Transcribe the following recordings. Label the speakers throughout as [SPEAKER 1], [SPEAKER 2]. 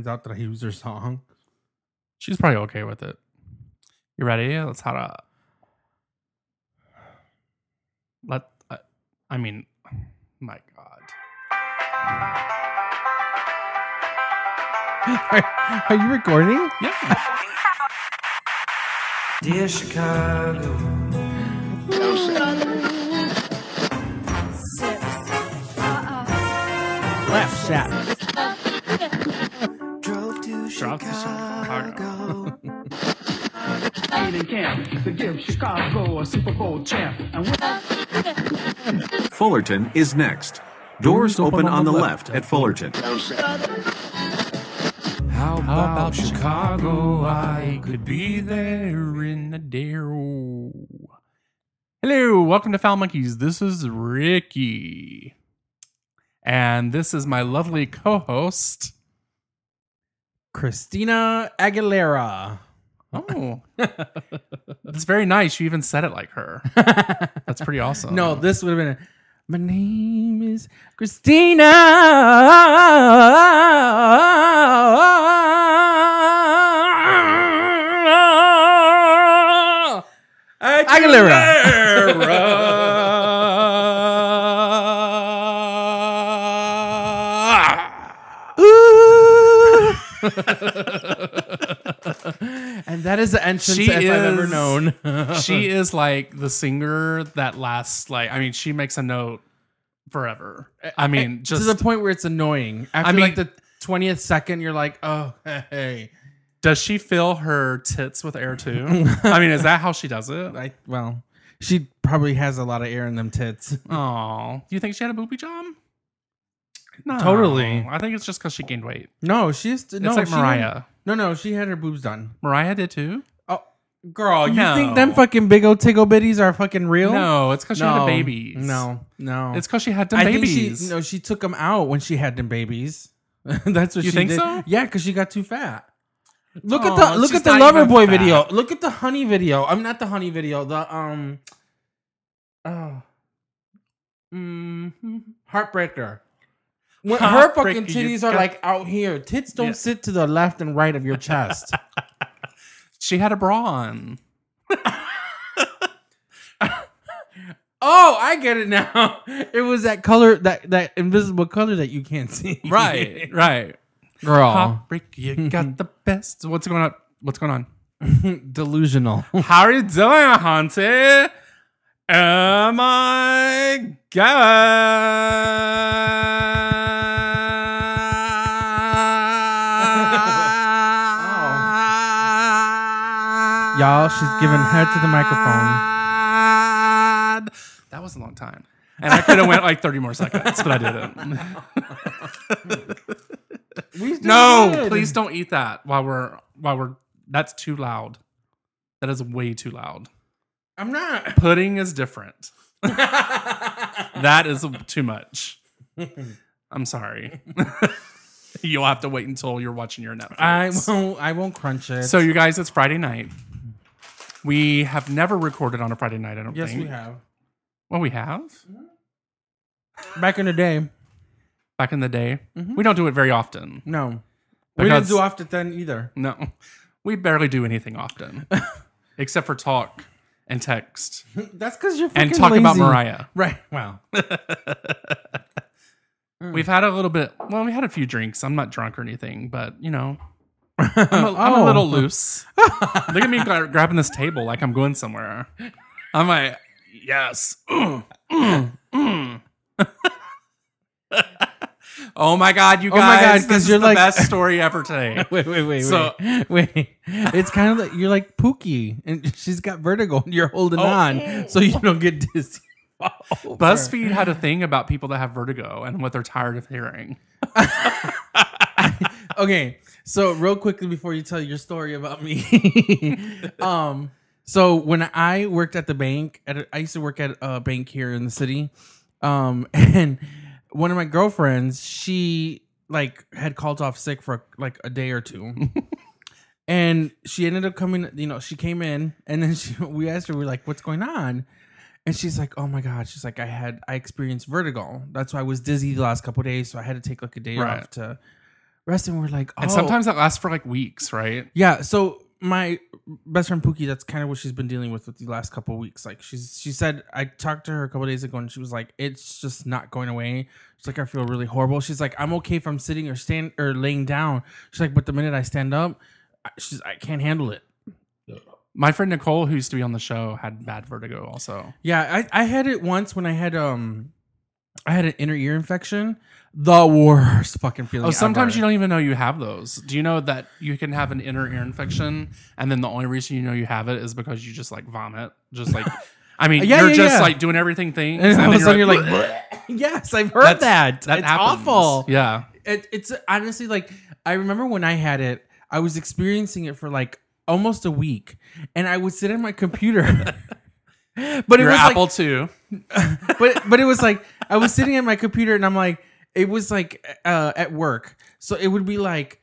[SPEAKER 1] finds out that I use her song.
[SPEAKER 2] She's probably okay with it. You ready? Let's have a... my God.
[SPEAKER 1] Are you recording?
[SPEAKER 2] Yeah.
[SPEAKER 3] Dear Chicago.
[SPEAKER 1] Left shot.
[SPEAKER 3] Drove to Chicago.
[SPEAKER 4] In camp to give Chicago a Super Bowl champ.
[SPEAKER 5] Fullerton is next. Doors open on the left at Fullerton.
[SPEAKER 2] How about Chicago? I could be there in a dare. Hello, welcome to Foul Monkeys. This is Ricky. And this is my lovely co-host,
[SPEAKER 1] Christina Aguilera.
[SPEAKER 2] Oh, that's very nice. You even said it like her. That's pretty awesome.
[SPEAKER 1] No, this would have been my name is Christina Aguilera. And that is the entrance I've ever known.
[SPEAKER 2] She is like the singer that lasts she makes a note forever. Just
[SPEAKER 1] to the point where it's annoying. After like the 20th second, you're like, oh, hey.
[SPEAKER 2] Does she fill her tits with air too? Is that how she does it?
[SPEAKER 1] She probably has a lot of air in them tits.
[SPEAKER 2] Oh, do you think she had a booby job? No,
[SPEAKER 1] totally.
[SPEAKER 2] I think it's just because she gained weight.
[SPEAKER 1] No, it's like
[SPEAKER 2] Mariah.
[SPEAKER 1] She had her boobs done.
[SPEAKER 2] Mariah did too.
[SPEAKER 1] Oh, girl, you
[SPEAKER 2] No.
[SPEAKER 1] think them fucking big old tiggle bitties are fucking real?
[SPEAKER 2] No, it's because she had babies.
[SPEAKER 1] No.
[SPEAKER 2] It's because she had them babies.
[SPEAKER 1] She took them out when she had them babies. That's what
[SPEAKER 2] you
[SPEAKER 1] she
[SPEAKER 2] think
[SPEAKER 1] did.
[SPEAKER 2] so?
[SPEAKER 1] Yeah, because she got too fat. Look
[SPEAKER 2] she's
[SPEAKER 1] at the
[SPEAKER 2] not
[SPEAKER 1] Loverboy
[SPEAKER 2] even fat.
[SPEAKER 1] video. Look at the Honey video. I'm not the Honey video. The Heartbreaker. When her fucking titties are like out here. Tits don't sit to the left and right of your chest.
[SPEAKER 2] She had a bra on.
[SPEAKER 1] Oh, I get it now. It was that color, that invisible color that you can't see.
[SPEAKER 2] Right.
[SPEAKER 1] Girl.
[SPEAKER 2] Heartbreak, you got the best. What's going on?
[SPEAKER 1] Delusional.
[SPEAKER 2] How are you doing, Hunty? Oh my God.
[SPEAKER 1] Y'all, she's giving head to the microphone.
[SPEAKER 2] That was a long time. And I could have went like 30 more seconds, but I didn't. No, please don't eat that while we're that's too loud. That is way too loud.
[SPEAKER 1] I'm not.
[SPEAKER 2] Pudding is different. That is too much. I'm sorry. You'll have to wait until you're watching your Netflix.
[SPEAKER 1] I won't crunch it.
[SPEAKER 2] So you guys, it's Friday night. We have never recorded on a Friday night, I don't think.
[SPEAKER 1] Yes, we have.
[SPEAKER 2] Well, we have?
[SPEAKER 1] Back in the day.
[SPEAKER 2] Back in the day? Mm-hmm. We don't do it very often.
[SPEAKER 1] No. We didn't do often then either.
[SPEAKER 2] No. We barely do anything often. Except for talk and text.
[SPEAKER 1] That's because you're fucking
[SPEAKER 2] and talk
[SPEAKER 1] lazy.
[SPEAKER 2] about Mariah.
[SPEAKER 1] Right. Wow.
[SPEAKER 2] We've had a little bit. Well, we had a few drinks. I'm not drunk or anything, but I'm a little loose. Look at me grabbing this table like I'm going somewhere. I'm like, yes. Oh my God, you guys! This is the best story ever today.
[SPEAKER 1] Wait. It's kind of like you're like Pookie, and she's got vertigo, and you're holding on so you don't get dizzy.
[SPEAKER 2] BuzzFeed had a thing about people that have vertigo and what they're tired of hearing.
[SPEAKER 1] Okay, so real quickly before you tell your story about me, so when I worked at the bank, I used to work at a bank here in the city, and one of my girlfriends, she had called off sick for like a day or two. And she ended up coming, she came in and then we asked her, we're like, what's going on? And she's like, oh my God. She's like, I experienced vertigo. That's why I was dizzy the last couple of days. So I had to take like a day off to rest, and we're like, oh.
[SPEAKER 2] And sometimes that lasts for like weeks, right?
[SPEAKER 1] Yeah. So my best friend Pookie, that's kind of what she's been dealing with the last couple of weeks. Like she said, I talked to her a couple of days ago, and she was like, it's just not going away. She's like, I feel really horrible. She's like, I'm okay if I'm sitting or laying down. She's like, but the minute I stand up, I can't handle it.
[SPEAKER 2] My friend Nicole, who used to be on the show, had bad vertigo also.
[SPEAKER 1] Yeah, I had it once when I had an inner ear infection. The worst fucking feeling.
[SPEAKER 2] Oh, sometimes
[SPEAKER 1] ever.
[SPEAKER 2] you don't even know you have those. Do you know that you can have an inner ear infection, and then the only reason you know you have it is because you just like vomit, just like. I mean, you're just like doing everything things,
[SPEAKER 1] and all of a sudden
[SPEAKER 2] you're like,
[SPEAKER 1] yes, I've heard that.
[SPEAKER 2] That
[SPEAKER 1] it's
[SPEAKER 2] happens.
[SPEAKER 1] awful.
[SPEAKER 2] Yeah,
[SPEAKER 1] it's honestly like I remember when I had it, I was experiencing it for like almost a week, and I would sit at my computer. But
[SPEAKER 2] your
[SPEAKER 1] it was
[SPEAKER 2] Apple
[SPEAKER 1] like,
[SPEAKER 2] II.
[SPEAKER 1] but it was like I was sitting at my computer, and I'm like, it was like at work, so it would be like,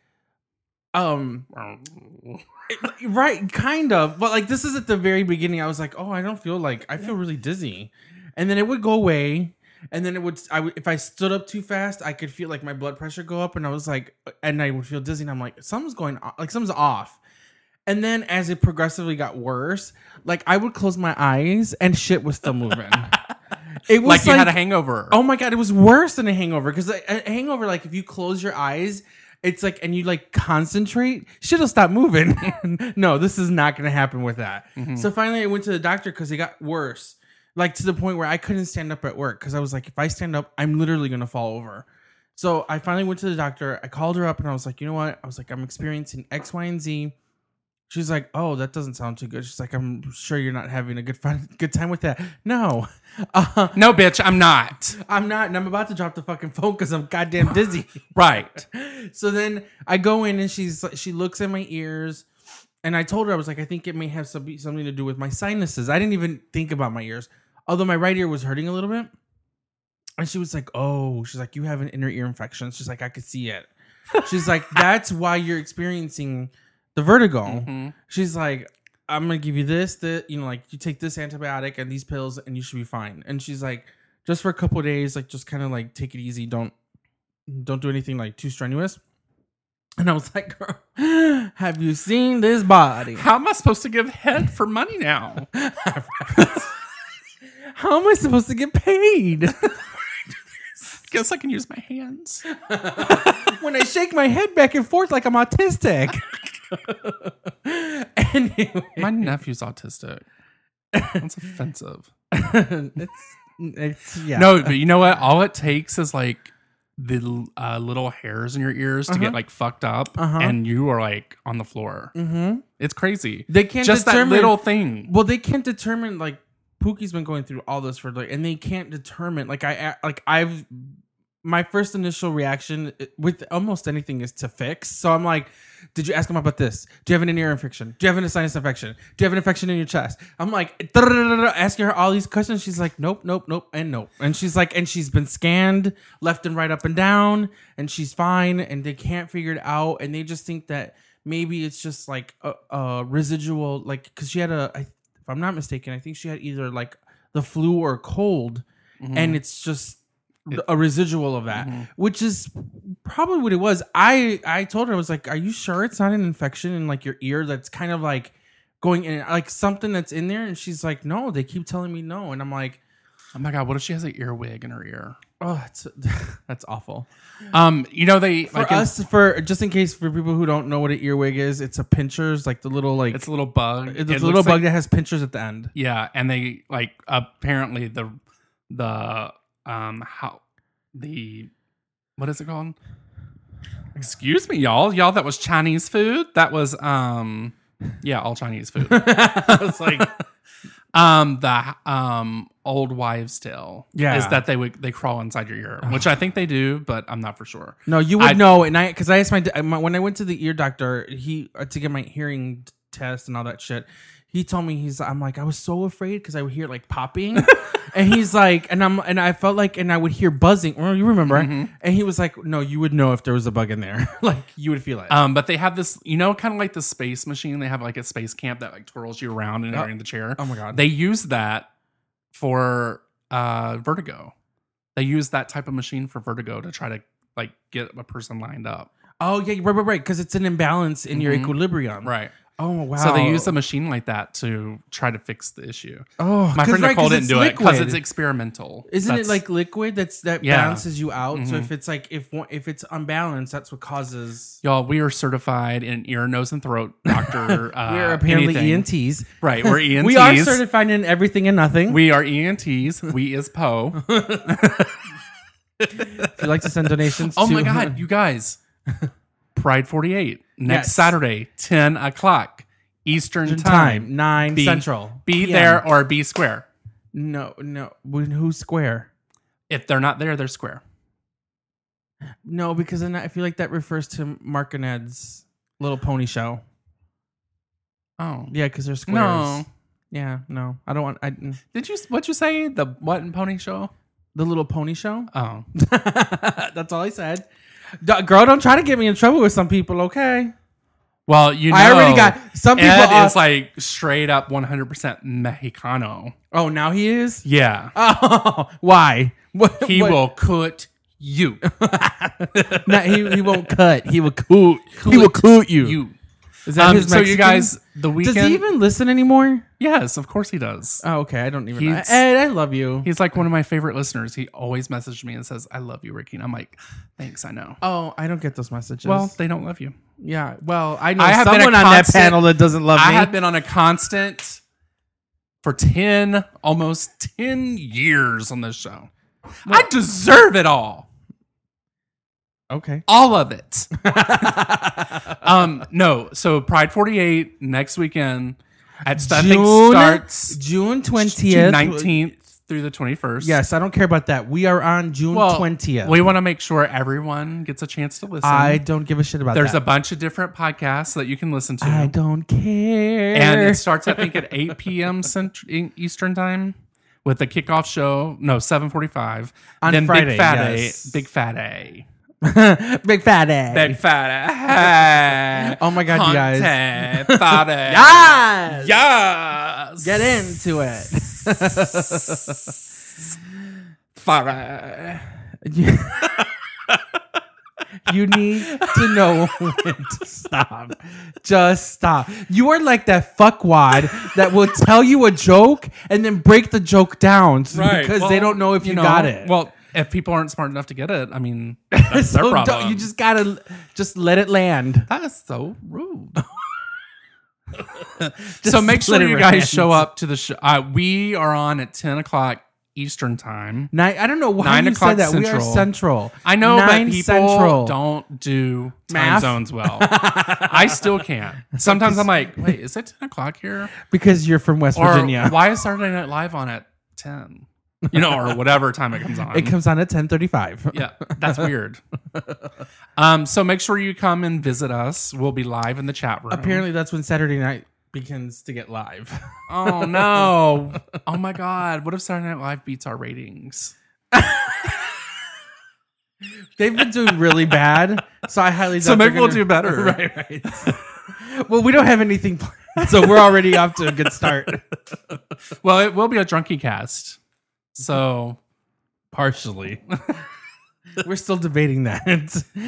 [SPEAKER 1] right, kind of, but like this is at the very beginning. I was like, oh, I feel really dizzy, and then it would go away, and then if I stood up too fast, I could feel like my blood pressure go up, and I was like, and I would feel dizzy, and I'm like, something's going on, like something's off. And then as it progressively got worse, like I would close my eyes and shit was still moving. It was
[SPEAKER 2] like you had a hangover.
[SPEAKER 1] Oh my God, it was worse than a hangover. Because a hangover, like if you close your eyes, it's like, and you like concentrate, shit'll stop moving. No, this is not going to happen with that. Mm-hmm. So finally I went to the doctor because it got worse. Like to the point where I couldn't stand up at work. Because I was like, if I stand up, I'm literally going to fall over. So I finally went to the doctor. I called her up and I was like, you know what? I was like, I'm experiencing X, Y, and Z. She's like, oh, that doesn't sound too good. She's like, I'm sure you're not having a good time with that. No.
[SPEAKER 2] No, bitch, I'm not.
[SPEAKER 1] I'm not. And I'm about to drop the fucking phone because I'm goddamn dizzy.
[SPEAKER 2] Right.
[SPEAKER 1] So then I go in and she looks at my ears. And I told her, I was like, I think it may have something to do with my sinuses. I didn't even think about my ears. Although my right ear was hurting a little bit. And she was like, oh, she's like, you have an inner ear infection. She's like, I could see it. She's like, that's why you're experiencing the vertigo. Mm-hmm. She's like, I'm gonna give you this, like you take this antibiotic and these pills and you should be fine. And she's like, just for a couple of days, like just kind of like take it easy. Don't do anything like too strenuous. And I was like, girl, have you seen this body?
[SPEAKER 2] How am I supposed to give head for money now?
[SPEAKER 1] How am I supposed to get paid?
[SPEAKER 2] Guess I can use my hands.
[SPEAKER 1] When I shake my head back and forth like I'm autistic. Anyway.
[SPEAKER 2] My nephew's autistic. That's offensive.
[SPEAKER 1] It's yeah.
[SPEAKER 2] No, but you know what? All it takes is like the little hairs in your ears to get like fucked up, and you are like on the floor. Mm-hmm. It's crazy.
[SPEAKER 1] They can't
[SPEAKER 2] just
[SPEAKER 1] determine,
[SPEAKER 2] that little thing.
[SPEAKER 1] Well, they can't determine like Pookie's been going through all this for like, and they can't determine I've my first initial reaction with almost anything is to fix. So I'm like, did you ask him about this? Do you have an ear infection? Do you have a sinus infection? Do you have an infection in your chest? I'm like, asking her all these questions. She's like, nope, and nope. And she's like, and she's been scanned left and right, up and down, and she's fine. And they can't figure it out. And they just think that maybe it's just like a residual, like, because she had if I'm not mistaken, I think she had either like the flu or a cold, and it's just a residual of that, which is probably what it was. I told her, I was like, are you sure it's not an infection in like your ear that's kind of like going in, like something that's in there? And she's like, no, they keep telling me no. And I'm like,
[SPEAKER 2] oh my God, what if she has an earwig in her ear?
[SPEAKER 1] Oh, that's awful.
[SPEAKER 2] You know, they
[SPEAKER 1] for us, for just in case for people who don't know what an earwig is, it's a pinchers, like the little like
[SPEAKER 2] it's a little bug.
[SPEAKER 1] It's a little bug that has pinchers at the end.
[SPEAKER 2] Yeah, and they like apparently the what is it called? Excuse me, y'all. That was Chinese food. That was all Chinese food. I was like the old wives' tale.
[SPEAKER 1] Yeah,
[SPEAKER 2] is that they crawl inside your ear, which I think they do, but I'm not for sure.
[SPEAKER 1] No, you would know, and because I asked when I went to the ear doctor, to get my hearing test and all that shit. He told me, I'm like, I was so afraid because I would hear like popping, and he's like, and I felt like, and I would hear buzzing. Oh, you remember? And he was like, no, you would know if there was a bug in there, like you would feel it.
[SPEAKER 2] But they have this, kind of like the space machine. They have like a space camp that like twirls you around and you're in the chair.
[SPEAKER 1] Oh my God!
[SPEAKER 2] They use that for vertigo. They use that type of machine for vertigo to try to like get a person lined up.
[SPEAKER 1] Oh yeah, right. Because it's an imbalance in your equilibrium.
[SPEAKER 2] Right.
[SPEAKER 1] Oh wow.
[SPEAKER 2] So they use a machine like that to try to fix the issue.
[SPEAKER 1] Oh,
[SPEAKER 2] My friend Nicole didn't do it because it's experimental.
[SPEAKER 1] Isn't it like liquid that
[SPEAKER 2] Yeah.
[SPEAKER 1] balances you out? So if it's like if it's unbalanced, that's what causes.
[SPEAKER 2] Y'all, we are certified in ear, nose, and throat doctor.
[SPEAKER 1] We're apparently
[SPEAKER 2] anything.
[SPEAKER 1] ENTs.
[SPEAKER 2] Right, we're ENTs.
[SPEAKER 1] We are certified in everything and nothing.
[SPEAKER 2] We are ENTs. We is Poe.
[SPEAKER 1] If you'd like to send donations.
[SPEAKER 2] Oh
[SPEAKER 1] to,
[SPEAKER 2] my God, you guys. Pride 48 next
[SPEAKER 1] Yes.
[SPEAKER 2] Saturday, 10 o'clock Eastern time.
[SPEAKER 1] 9 Central.
[SPEAKER 2] Be
[SPEAKER 1] PM.
[SPEAKER 2] there or be square.
[SPEAKER 1] No. Who's square?
[SPEAKER 2] If they're not there, they're square.
[SPEAKER 1] No, because then I feel like that refers to Mark and Ed's Little Pony show.
[SPEAKER 2] Oh.
[SPEAKER 1] Yeah, because they're squares.
[SPEAKER 2] No.
[SPEAKER 1] Yeah, no. I don't want.
[SPEAKER 2] What'd you say? The what and pony show?
[SPEAKER 1] The Little Pony show?
[SPEAKER 2] Oh.
[SPEAKER 1] That's all I said. Girl, don't try to get me in trouble with some people, okay?
[SPEAKER 2] Well, you know.
[SPEAKER 1] I already got some people.
[SPEAKER 2] Ed is like straight up 100% Mexicano.
[SPEAKER 1] Oh, now he is?
[SPEAKER 2] Yeah.
[SPEAKER 1] Oh, why?
[SPEAKER 2] He will cut you.
[SPEAKER 1] No, he won't cut. He will coot. He will coot you. Is that his
[SPEAKER 2] so you
[SPEAKER 1] Mexican?
[SPEAKER 2] guys, the weekend.
[SPEAKER 1] Does he even listen anymore?
[SPEAKER 2] Yes, of course he does.
[SPEAKER 1] Oh, okay. I don't even know.
[SPEAKER 2] He's-
[SPEAKER 1] Ed, I love you.
[SPEAKER 2] He's like one of my favorite listeners. He always messages me and says, "I love you, Ricky." And I'm like, "Thanks, I know."
[SPEAKER 1] Oh, I don't get those messages.
[SPEAKER 2] Well, they don't love you.
[SPEAKER 1] yeah. Well, I know
[SPEAKER 2] I have been
[SPEAKER 1] someone
[SPEAKER 2] a
[SPEAKER 1] on that
[SPEAKER 2] constant-
[SPEAKER 1] panel that doesn't love
[SPEAKER 2] I
[SPEAKER 1] me.
[SPEAKER 2] have been on a constant for almost 10 years on this show. I deserve it all.
[SPEAKER 1] Okay.
[SPEAKER 2] All of it. No. So Pride 48 next weekend. I think starts
[SPEAKER 1] June
[SPEAKER 2] June
[SPEAKER 1] 20th.
[SPEAKER 2] 19th through the 21st.
[SPEAKER 1] Yes, I don't care about that. We are on June 20th.
[SPEAKER 2] We want to make sure everyone gets a chance to listen.
[SPEAKER 1] I don't give a shit about
[SPEAKER 2] There's
[SPEAKER 1] that.
[SPEAKER 2] a bunch of different podcasts that you can listen to.
[SPEAKER 1] I don't care.
[SPEAKER 2] And it starts, I think, at 8 p.m. Eastern time with the kickoff show. No, 7:45.
[SPEAKER 1] On
[SPEAKER 2] then
[SPEAKER 1] Friday,
[SPEAKER 2] Big Fat
[SPEAKER 1] yes.
[SPEAKER 2] A. Big Fat A.
[SPEAKER 1] Big fat A.
[SPEAKER 2] Big Fat A.
[SPEAKER 1] Oh my God, you guys.
[SPEAKER 2] Fat A.
[SPEAKER 1] Yes!
[SPEAKER 2] Yes.
[SPEAKER 1] Get into it.
[SPEAKER 2] Fat A.
[SPEAKER 1] You need to know when to stop. Just stop. You are like that fuckwad that will tell you a joke and then break the joke down because they don't know if you got it.
[SPEAKER 2] Well, if people aren't smart enough to get it, I mean, that's their
[SPEAKER 1] So
[SPEAKER 2] problem.
[SPEAKER 1] you just gotta let it land.
[SPEAKER 2] That is so rude. So make sure
[SPEAKER 1] let it
[SPEAKER 2] you guys
[SPEAKER 1] land.
[SPEAKER 2] show up to the show. We are on at 10 o'clock Eastern time.
[SPEAKER 1] I don't know why
[SPEAKER 2] 9
[SPEAKER 1] you
[SPEAKER 2] o'clock
[SPEAKER 1] said that. We are
[SPEAKER 2] Central.
[SPEAKER 1] Central.
[SPEAKER 2] I know, but
[SPEAKER 1] 9
[SPEAKER 2] people
[SPEAKER 1] Central.
[SPEAKER 2] don't do time
[SPEAKER 1] Math?
[SPEAKER 2] zones well. I still can't. Sometimes I'm like, wait, is it 10 o'clock here?
[SPEAKER 1] Because you're from West
[SPEAKER 2] Or
[SPEAKER 1] Virginia.
[SPEAKER 2] why is Saturday Night Live on at 10? Or whatever time it comes on.
[SPEAKER 1] It comes on at 10:35.
[SPEAKER 2] Yeah, that's weird. So make sure you come and visit us. We'll be live in the chat room.
[SPEAKER 1] Apparently, that's when Saturday night begins to get live.
[SPEAKER 2] Oh no! Oh my God! What if Saturday Night Live beats our ratings?
[SPEAKER 1] They've been doing really bad, so I highly doubt
[SPEAKER 2] So maybe
[SPEAKER 1] they're
[SPEAKER 2] we'll
[SPEAKER 1] gonna-
[SPEAKER 2] do better.
[SPEAKER 1] right. Well, we don't have anything planned, so we're already off to a good start.
[SPEAKER 2] Well, it will be a drunky cast. So
[SPEAKER 1] Partially. We're still debating that.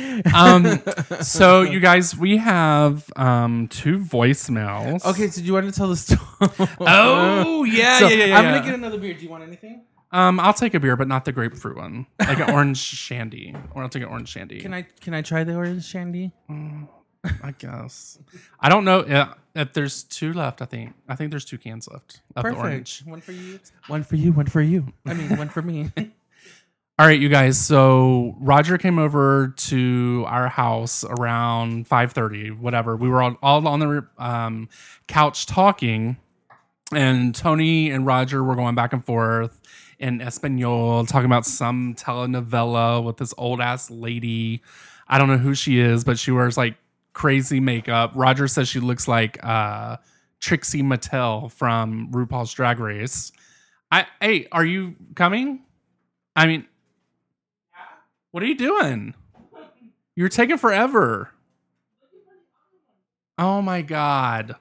[SPEAKER 2] so you guys, we have 2 voicemails.
[SPEAKER 1] Okay, so do you want to tell the story?
[SPEAKER 2] Oh yeah,
[SPEAKER 1] So,
[SPEAKER 2] yeah.
[SPEAKER 1] I'm gonna get another beer. Do you want anything?
[SPEAKER 2] I'll take a beer, but not the grapefruit one, like an orange shandy, or I'll take an orange shandy.
[SPEAKER 1] Can I try the orange shandy?
[SPEAKER 2] I guess. I don't know if there's 2 left. I think there's 2 cans left of the orange.
[SPEAKER 1] One for you. One for you. One for you. I mean, one for me.
[SPEAKER 2] All right, you guys. So Roger came over to our house around 5:30, whatever. We were all on the couch talking, and Tony and Roger were going back and forth in Espanol, talking about some telenovela with this old ass lady. I don't know who she is, but she wears like crazy makeup. Roger says she looks like Trixie Mattel from RuPaul's Drag Race. Hey, are you coming? I mean, what are you doing? You're taking forever. Oh my God.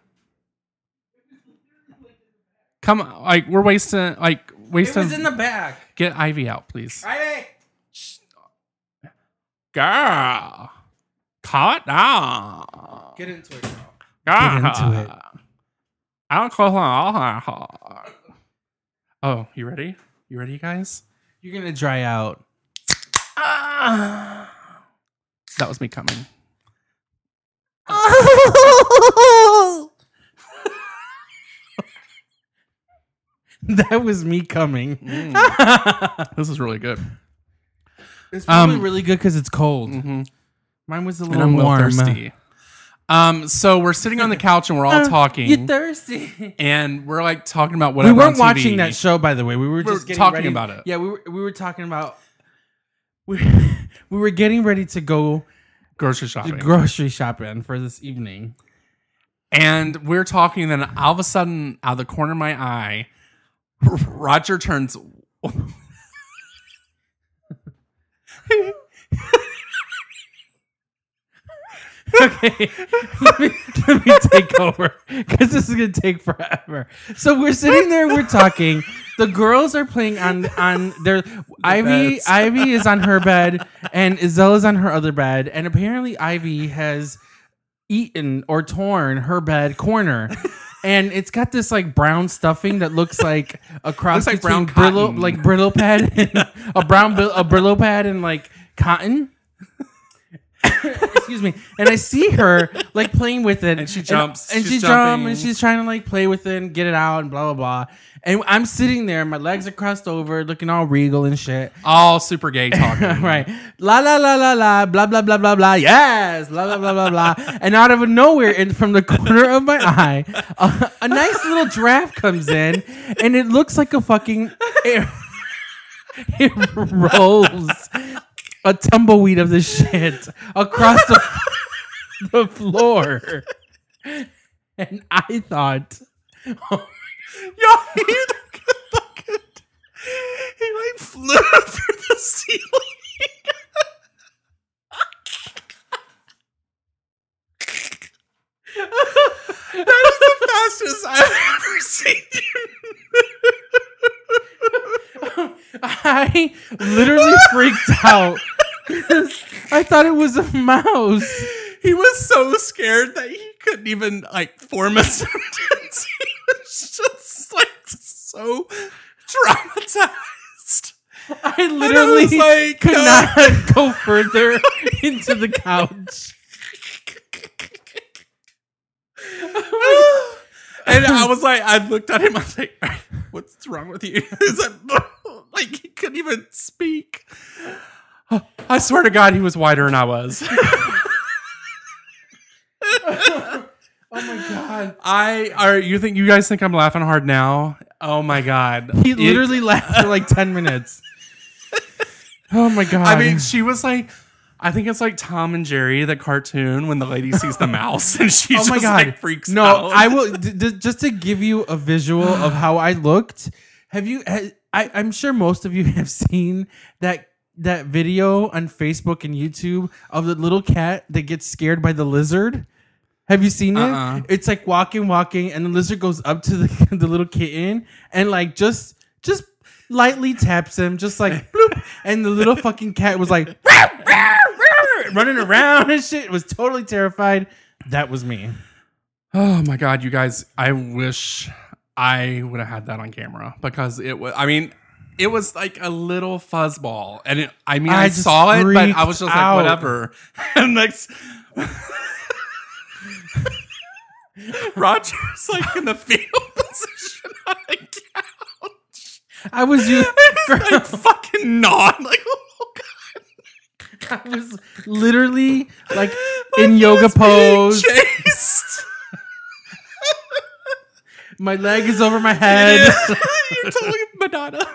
[SPEAKER 2] Come on, like we're wasting.
[SPEAKER 1] It was in the back.
[SPEAKER 2] Get Ivy out, please.
[SPEAKER 1] Ivy.
[SPEAKER 2] Girl. Caught? Ah.
[SPEAKER 1] Get into it, girl.
[SPEAKER 2] Get
[SPEAKER 1] into it.
[SPEAKER 2] Oh, you ready? You ready, guys?
[SPEAKER 1] You're gonna dry out.
[SPEAKER 2] That was me coming.
[SPEAKER 1] That was me coming.
[SPEAKER 2] This is really good.
[SPEAKER 1] It's probably really good because it's cold.
[SPEAKER 2] Mm-hmm.
[SPEAKER 1] Mine was a
[SPEAKER 2] And
[SPEAKER 1] little
[SPEAKER 2] I'm a little
[SPEAKER 1] warm.
[SPEAKER 2] thirsty. So we're sitting on the couch and we're all talking.
[SPEAKER 1] You thirsty?
[SPEAKER 2] And we're like talking about
[SPEAKER 1] We
[SPEAKER 2] whatever.
[SPEAKER 1] weren't
[SPEAKER 2] on TV.
[SPEAKER 1] watching that show, by the way. We were just getting
[SPEAKER 2] talking
[SPEAKER 1] ready.
[SPEAKER 2] about it.
[SPEAKER 1] Yeah, we were talking about. We were getting ready to go
[SPEAKER 2] Grocery shopping.
[SPEAKER 1] grocery shopping for this evening.
[SPEAKER 2] And we're talking, and then all of a sudden, out of the corner of my eye, Roger turns.
[SPEAKER 1] Okay, let me take over because this is gonna take forever. So we're sitting there, we're talking. The girls are playing on their Ivy.
[SPEAKER 2] beds.
[SPEAKER 1] Ivy is on her bed, and Iselle is on her other bed. And apparently, Ivy has eaten or torn her bed corner. And it's got this like brown stuffing that looks like a cross
[SPEAKER 2] Looks like
[SPEAKER 1] between
[SPEAKER 2] brown
[SPEAKER 1] Brillo,
[SPEAKER 2] cotton.
[SPEAKER 1] like Brillo pad, and a Brillo pad, and like cotton. Excuse me. And I see her like playing with it,
[SPEAKER 2] And she jumps.
[SPEAKER 1] and
[SPEAKER 2] She's
[SPEAKER 1] she
[SPEAKER 2] jumping.
[SPEAKER 1] jumps, and she's trying to like play with it and get it out, and blah blah blah. And I'm sitting there, my legs are crossed over, looking all regal and shit.
[SPEAKER 2] All super gay talking.
[SPEAKER 1] Right. La la la la la, blah blah blah blah blah. Yes, blah blah blah blah blah. And out of nowhere, and from the corner of my eye, a nice little giraffe comes in, and it looks like a fucking. It rolls a tumbleweed of the shit across the floor, and I thought.
[SPEAKER 2] Yo, he like flew through the ceiling. That is the fastest I've ever seen you.
[SPEAKER 1] I literally freaked out. I thought it was a mouse.
[SPEAKER 2] He was so scared that he couldn't even like form a sentence. He was just like so traumatized.
[SPEAKER 1] I literally
[SPEAKER 2] was like,
[SPEAKER 1] could
[SPEAKER 2] no.
[SPEAKER 1] not go further into the couch.
[SPEAKER 2] And I was like, I looked at him. I was like, "What's wrong with you?" He's like he couldn't even speak. I swear to God, he was whiter than I was.
[SPEAKER 1] Oh my god!
[SPEAKER 2] You guys think I'm laughing hard now? Oh my God!
[SPEAKER 1] He literally laughed for like 10 minutes. Oh my god!
[SPEAKER 2] I mean, she was like, I think it's like Tom and Jerry, the cartoon, when the lady sees the mouse and she
[SPEAKER 1] oh my
[SPEAKER 2] just
[SPEAKER 1] god!
[SPEAKER 2] like freaks
[SPEAKER 1] no,
[SPEAKER 2] out.
[SPEAKER 1] I will just to give you a visual of how I looked. Have you? I'm sure most of you have seen that video on Facebook and YouTube of the little cat that gets scared by the lizard. Have you seen it? It's like walking, and the lizard goes up to the little kitten and like just lightly taps him, just like bloop, and the little fucking cat was like running around and shit. It was totally terrified. That was me.
[SPEAKER 2] Oh my God, you guys! I wish I would have had that on camera because it was. I mean, it was like a little fuzzball, and I
[SPEAKER 1] just
[SPEAKER 2] saw it, but I was just
[SPEAKER 1] out.
[SPEAKER 2] like, whatever. And next, Roger's like in the fetal position on the couch.
[SPEAKER 1] I was
[SPEAKER 2] He's like fucking gnawed, like, oh God.
[SPEAKER 1] I was literally like in
[SPEAKER 2] He
[SPEAKER 1] yoga
[SPEAKER 2] was being
[SPEAKER 1] pose.
[SPEAKER 2] chased.
[SPEAKER 1] My leg is over my head.
[SPEAKER 2] You're totally Madonna.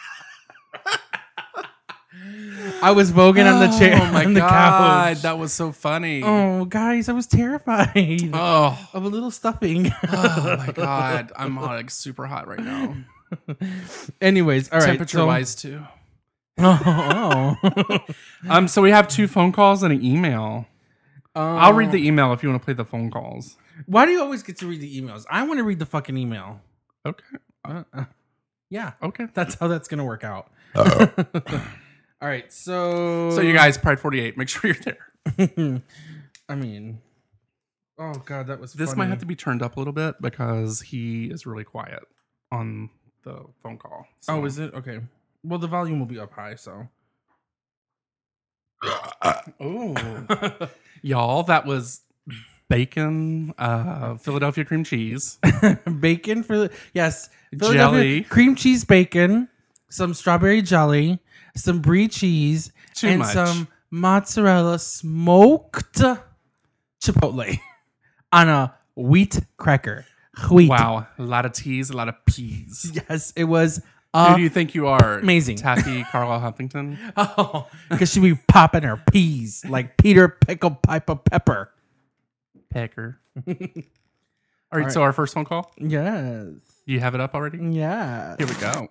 [SPEAKER 1] I was voguing on the chair.
[SPEAKER 2] Oh my
[SPEAKER 1] on the
[SPEAKER 2] God,
[SPEAKER 1] couch.
[SPEAKER 2] that was so funny.
[SPEAKER 1] Oh, guys, I was terrified
[SPEAKER 2] Oh.
[SPEAKER 1] of a little stuffing.
[SPEAKER 2] Oh my God, I'm like super hot right now.
[SPEAKER 1] Anyways, all right.
[SPEAKER 2] Temperature wise too.
[SPEAKER 1] Oh.
[SPEAKER 2] So we have 2 phone calls and an email. I'll read the email if you want to play the phone calls.
[SPEAKER 1] Why do you always get to read the emails? I want to read the fucking email.
[SPEAKER 2] Okay.
[SPEAKER 1] Yeah.
[SPEAKER 2] Okay.
[SPEAKER 1] That's how that's going to work out. All right. So
[SPEAKER 2] So you guys, Pride 48, make sure you're there.
[SPEAKER 1] I mean, oh god, that was.
[SPEAKER 2] This
[SPEAKER 1] funny.
[SPEAKER 2] might have to be turned up a little bit because he is really quiet on the phone call. So.
[SPEAKER 1] Oh, is it okay? Well, the volume will be up high, so.
[SPEAKER 2] Oh, y'all, that was bacon, Philadelphia cream cheese,
[SPEAKER 1] Bacon for the yes,
[SPEAKER 2] jelly.
[SPEAKER 1] cream cheese bacon, some strawberry jelly, some brie cheese,
[SPEAKER 2] Too
[SPEAKER 1] and
[SPEAKER 2] much.
[SPEAKER 1] some mozzarella smoked chipotle on a wheat cracker. Wheat.
[SPEAKER 2] Wow, a lot of teas, a lot of peas.
[SPEAKER 1] Yes, it was.
[SPEAKER 2] Who do you think you are?
[SPEAKER 1] Amazing.
[SPEAKER 2] Taffy Carlisle Huffington?
[SPEAKER 1] Oh, because she be popping her peas like Peter Pickle Piper Pepper.
[SPEAKER 2] Pecker. All right, so our first phone call?
[SPEAKER 1] Yes.
[SPEAKER 2] You have it up already?
[SPEAKER 1] Yeah.
[SPEAKER 2] Here we go.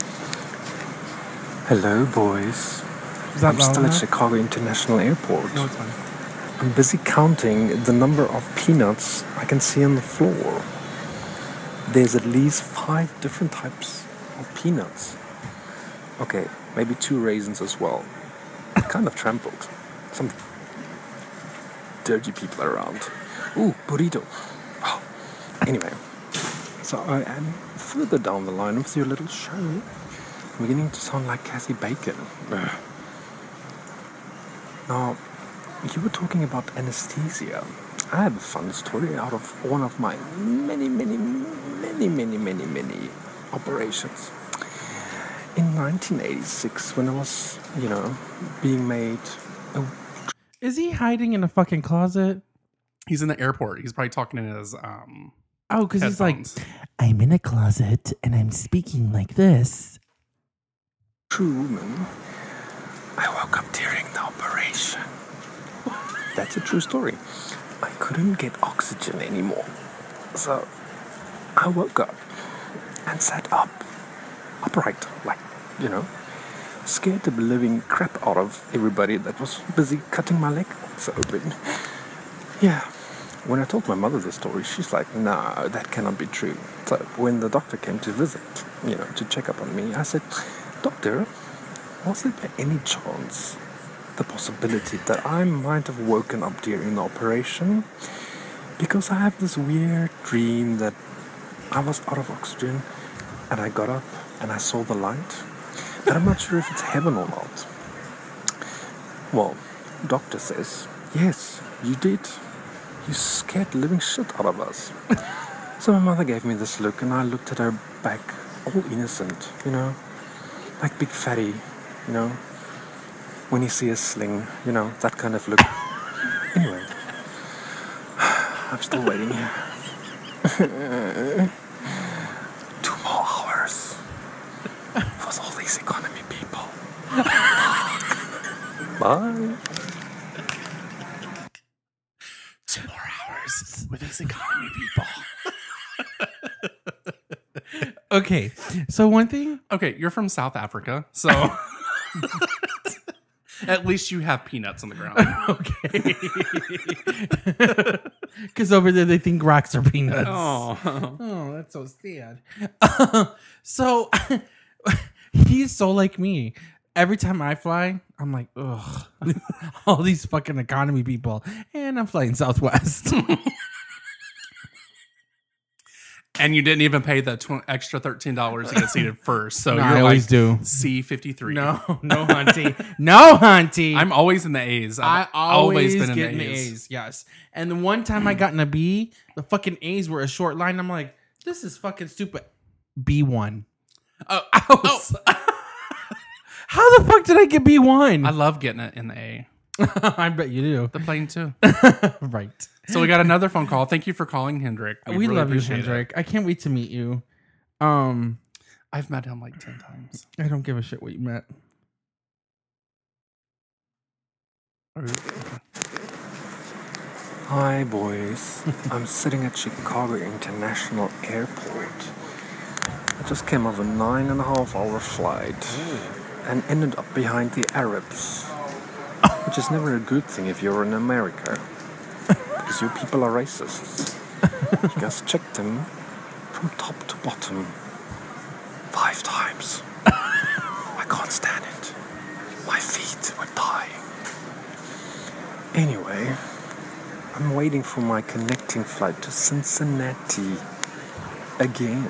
[SPEAKER 6] Hello, boys.
[SPEAKER 1] Is that
[SPEAKER 6] I'm
[SPEAKER 1] loud
[SPEAKER 6] still at
[SPEAKER 1] enough?
[SPEAKER 6] Chicago International Airport.
[SPEAKER 2] No, it's fine.
[SPEAKER 6] I'm busy counting the number of peanuts I can see on the floor. There's at least 5 different types of peanuts. Okay, maybe 2 raisins as well. Kind of trampled. Some dirty people around. Ooh, burrito. Oh. Anyway, so I am further down the line with your little show. I'm beginning to sound like Kathy Bacon. Ugh. Now, you were talking about anesthesia. I have a fun story out of one of my many operations. In 1986, when I was, being made...
[SPEAKER 1] Is he hiding in a fucking closet?
[SPEAKER 2] He's in the airport. He's probably talking in his
[SPEAKER 1] Oh, because he's like,
[SPEAKER 2] headphones.
[SPEAKER 1] I'm in a closet and I'm speaking like this.
[SPEAKER 6] true woman, I woke up during the operation. That's a true story. I couldn't get oxygen anymore. So I woke up and sat up, upright, like, scared the living crap out of everybody that was busy cutting my leg open. Yeah. When I told my mother the story, she's like, no, that cannot be true. So when the doctor came to visit, to check up on me, I said, Doctor, was there by any chance the possibility that I might have woken up during the operation? Because I have this weird dream that I was out of oxygen and I got up and I saw the light. But I'm not sure if it's heaven or not. Well, doctor says, yes, you did. You scared the living shit out of us. So my mother gave me this look and I looked at her back, all innocent, like big fatty, when you see a sling, that kind of look. Anyway, I'm still waiting here. 2 more hours for all these economy people. Bye.
[SPEAKER 2] 2 more hours with these economy people.
[SPEAKER 1] Okay, so one thing.
[SPEAKER 2] Okay, you're from South Africa, so at least you have peanuts on the ground.
[SPEAKER 1] Okay. Because over there they think rocks are peanuts.
[SPEAKER 2] Oh,
[SPEAKER 1] Oh, that's so sad. So he's so like me. Every time I fly, I'm like, ugh, all these fucking economy people, and I'm flying Southwest.
[SPEAKER 2] and you didn't even pay the extra $13 to get seated first. So
[SPEAKER 1] No,
[SPEAKER 2] you're
[SPEAKER 1] I always do.
[SPEAKER 2] C53.
[SPEAKER 1] No, hunty, no, hunty.
[SPEAKER 2] I'm always in the A's.
[SPEAKER 1] I
[SPEAKER 2] I've
[SPEAKER 1] always
[SPEAKER 2] been in
[SPEAKER 1] get in
[SPEAKER 2] the
[SPEAKER 1] the
[SPEAKER 2] A's.
[SPEAKER 1] A's. Yes. And the one time I got in a B, the fucking A's were a short line. I'm like, this is fucking stupid. B1.
[SPEAKER 2] Oh,
[SPEAKER 1] How the fuck did I get B1?
[SPEAKER 2] I love getting it in the A.
[SPEAKER 1] I bet you do.
[SPEAKER 2] The plane too.
[SPEAKER 1] Right.
[SPEAKER 2] So we got another phone call. Thank you for calling, Hendrik.
[SPEAKER 1] We
[SPEAKER 2] really
[SPEAKER 1] love you,
[SPEAKER 2] appreciate it.
[SPEAKER 1] Hendrik. I can't wait to meet you.
[SPEAKER 2] I've met him like 10 times.
[SPEAKER 1] I don't give a shit what you met.
[SPEAKER 6] Hi, boys. I'm sitting at Chicago International Airport. I just came off a 9.5-hour flight and ended up behind the Arabs, which is never a good thing if you're in America, because you people are racists. You guys checked them from top to bottom 5 times. I can't stand it. My feet were dying. Anyway, I'm waiting for my connecting flight to Cincinnati again.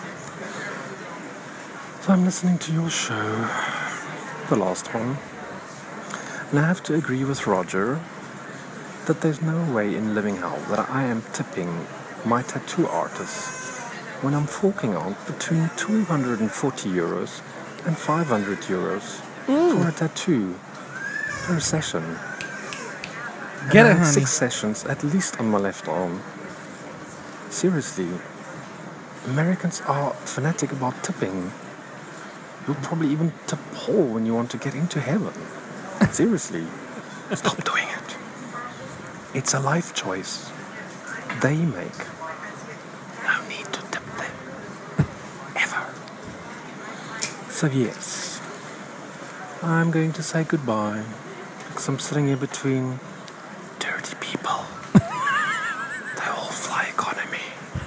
[SPEAKER 6] So I'm listening to your show, the last one, and I have to agree with Roger that there's no way in living hell that I am tipping my tattoo artist when I'm forking out between 240 euros and 500 euros for a tattoo per session.
[SPEAKER 1] Get
[SPEAKER 6] And I
[SPEAKER 1] it,
[SPEAKER 6] had
[SPEAKER 1] honey.
[SPEAKER 6] 6 sessions at least on my left arm. Seriously, Americans are fanatic about tipping. You'll probably even tip Paul when you want to get into heaven. Seriously, stop doing it. It's a life choice they make. No need to tip them. Ever. So yes, I'm going to say goodbye because I'm sitting here between dirty people. They all fly economy.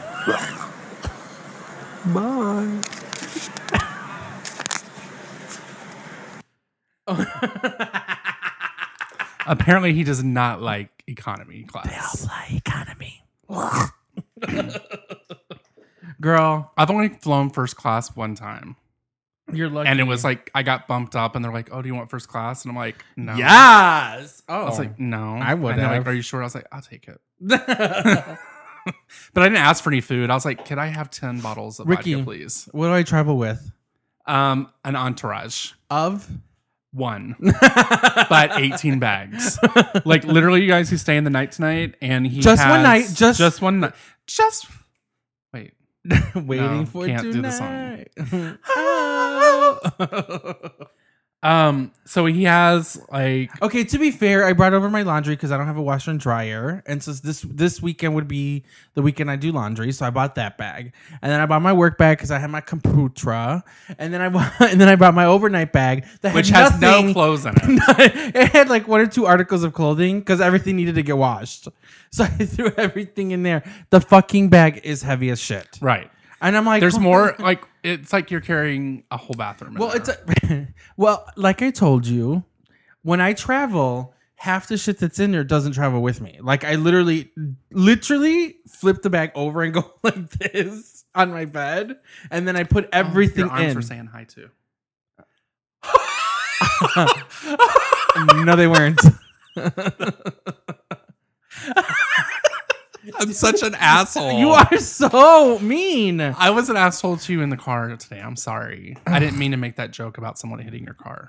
[SPEAKER 6] Bye.
[SPEAKER 2] Apparently, he does not like economy class.
[SPEAKER 1] Fly economy. Girl,
[SPEAKER 2] I've only flown first class one time.
[SPEAKER 1] you're lucky.
[SPEAKER 2] And it was like, I got bumped up and they're like, oh, do you want first class? And I'm like, no.
[SPEAKER 1] yes. Oh,
[SPEAKER 2] I was like, no.
[SPEAKER 1] I would
[SPEAKER 2] And they're like,
[SPEAKER 1] have.
[SPEAKER 2] are you sure? I was like, I'll take it. But I didn't ask for any food. I was like, could I have 10 bottles of
[SPEAKER 1] Ricky.
[SPEAKER 2] vodka, please?
[SPEAKER 1] what do I travel with?
[SPEAKER 2] An entourage.
[SPEAKER 1] Of
[SPEAKER 2] One. But 18 bags. Like literally you guys who stay in the night tonight and he
[SPEAKER 1] Just one
[SPEAKER 2] has-
[SPEAKER 1] night, just-
[SPEAKER 2] one night. Just wait.
[SPEAKER 1] waiting
[SPEAKER 2] No,
[SPEAKER 1] for
[SPEAKER 2] can't do the
[SPEAKER 1] tonight.
[SPEAKER 2] So he has like
[SPEAKER 1] Okay, to be fair, I brought over my laundry because I don't have a washer and dryer, and so this weekend would be the weekend I do laundry, so I bought that bag, and then I bought my work bag because I had my computer, and then I bought my overnight bag that
[SPEAKER 2] which
[SPEAKER 1] had
[SPEAKER 2] has
[SPEAKER 1] nothing.
[SPEAKER 2] no clothes in it.
[SPEAKER 1] It had like 1 or 2 articles of clothing because everything needed to get washed, so I threw everything in there. The fucking bag is heavy as shit,
[SPEAKER 2] Right.
[SPEAKER 1] and I'm like,
[SPEAKER 2] There's more like it's like you're carrying a whole bathroom.
[SPEAKER 1] Well, well, like I told you, when I travel, half the shit that's in there doesn't travel with me. Like I literally flip the bag over and go like this on my bed, and then I put everything
[SPEAKER 2] your arms
[SPEAKER 1] in.
[SPEAKER 2] were saying hi too.
[SPEAKER 1] No, they weren't.
[SPEAKER 2] I'm such an asshole.
[SPEAKER 1] You are so mean.
[SPEAKER 2] I was an asshole to you in the car today. I'm sorry. I didn't mean to make that joke about someone hitting your car.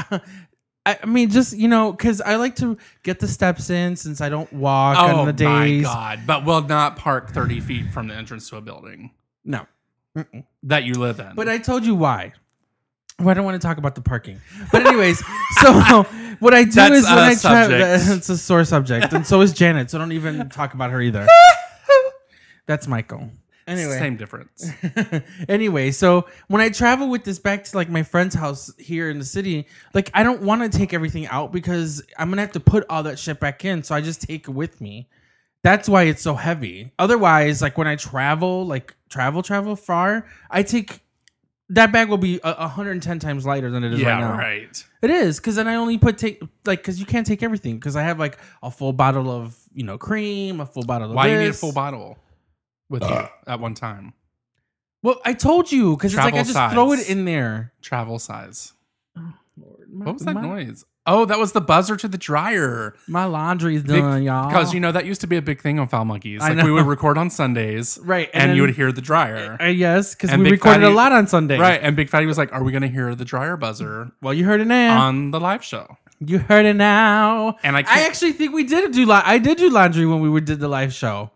[SPEAKER 1] I mean, just because I like to get the steps in since I don't walk on the days.
[SPEAKER 2] my God. But will not park 30 feet from the entrance to a building
[SPEAKER 1] No.
[SPEAKER 2] that you live in.
[SPEAKER 1] But I told you why. Well, I don't want to talk about the parking. But anyways, so what I do
[SPEAKER 2] That's
[SPEAKER 1] is when
[SPEAKER 2] a
[SPEAKER 1] I travel,
[SPEAKER 2] subject.
[SPEAKER 1] it's a sore subject, and so is Janet. So don't even talk about her either. That's Michael. Anyway,
[SPEAKER 2] Same difference.
[SPEAKER 1] anyway, so when I travel with this back to like my friend's house here in the city, like I don't want to take everything out because I'm gonna have to put all that shit back in. So I just take it with me. That's why it's so heavy. Otherwise, like when I travel, like travel far, I take that bag will be 110 times lighter than it is right now.
[SPEAKER 2] Right.
[SPEAKER 1] It is because then I only because you can't take everything because I have like a full bottle of cream, a full bottle of
[SPEAKER 2] Why you need a
[SPEAKER 1] this.
[SPEAKER 2] full bottle with you at one time?
[SPEAKER 1] Well, I told you because it's like I
[SPEAKER 2] Travel
[SPEAKER 1] just throw it
[SPEAKER 2] size.
[SPEAKER 1] in there.
[SPEAKER 2] Travel size.
[SPEAKER 1] Lord,
[SPEAKER 2] What was that noise? Oh, that was the buzzer to the dryer.
[SPEAKER 1] My laundry's done, y'all.
[SPEAKER 2] Because that used to be a big thing on Foul Monkeys.
[SPEAKER 1] I
[SPEAKER 2] Like we
[SPEAKER 1] know.
[SPEAKER 2] would record on Sundays,
[SPEAKER 1] Right,
[SPEAKER 2] And,
[SPEAKER 1] and
[SPEAKER 2] you
[SPEAKER 1] then-
[SPEAKER 2] would hear the dryer,
[SPEAKER 1] Yes, because
[SPEAKER 2] And
[SPEAKER 1] we
[SPEAKER 2] Big
[SPEAKER 1] recorded
[SPEAKER 2] Fatty-
[SPEAKER 1] a lot on Sunday.
[SPEAKER 2] right? And Big Fatty was like, "Are we going to hear the dryer buzzer
[SPEAKER 1] Well, you heard it now.
[SPEAKER 2] on the live show?"
[SPEAKER 1] You heard it now.
[SPEAKER 2] And I
[SPEAKER 1] I
[SPEAKER 2] can't-
[SPEAKER 1] actually think we did do. I did do laundry when we did the live show.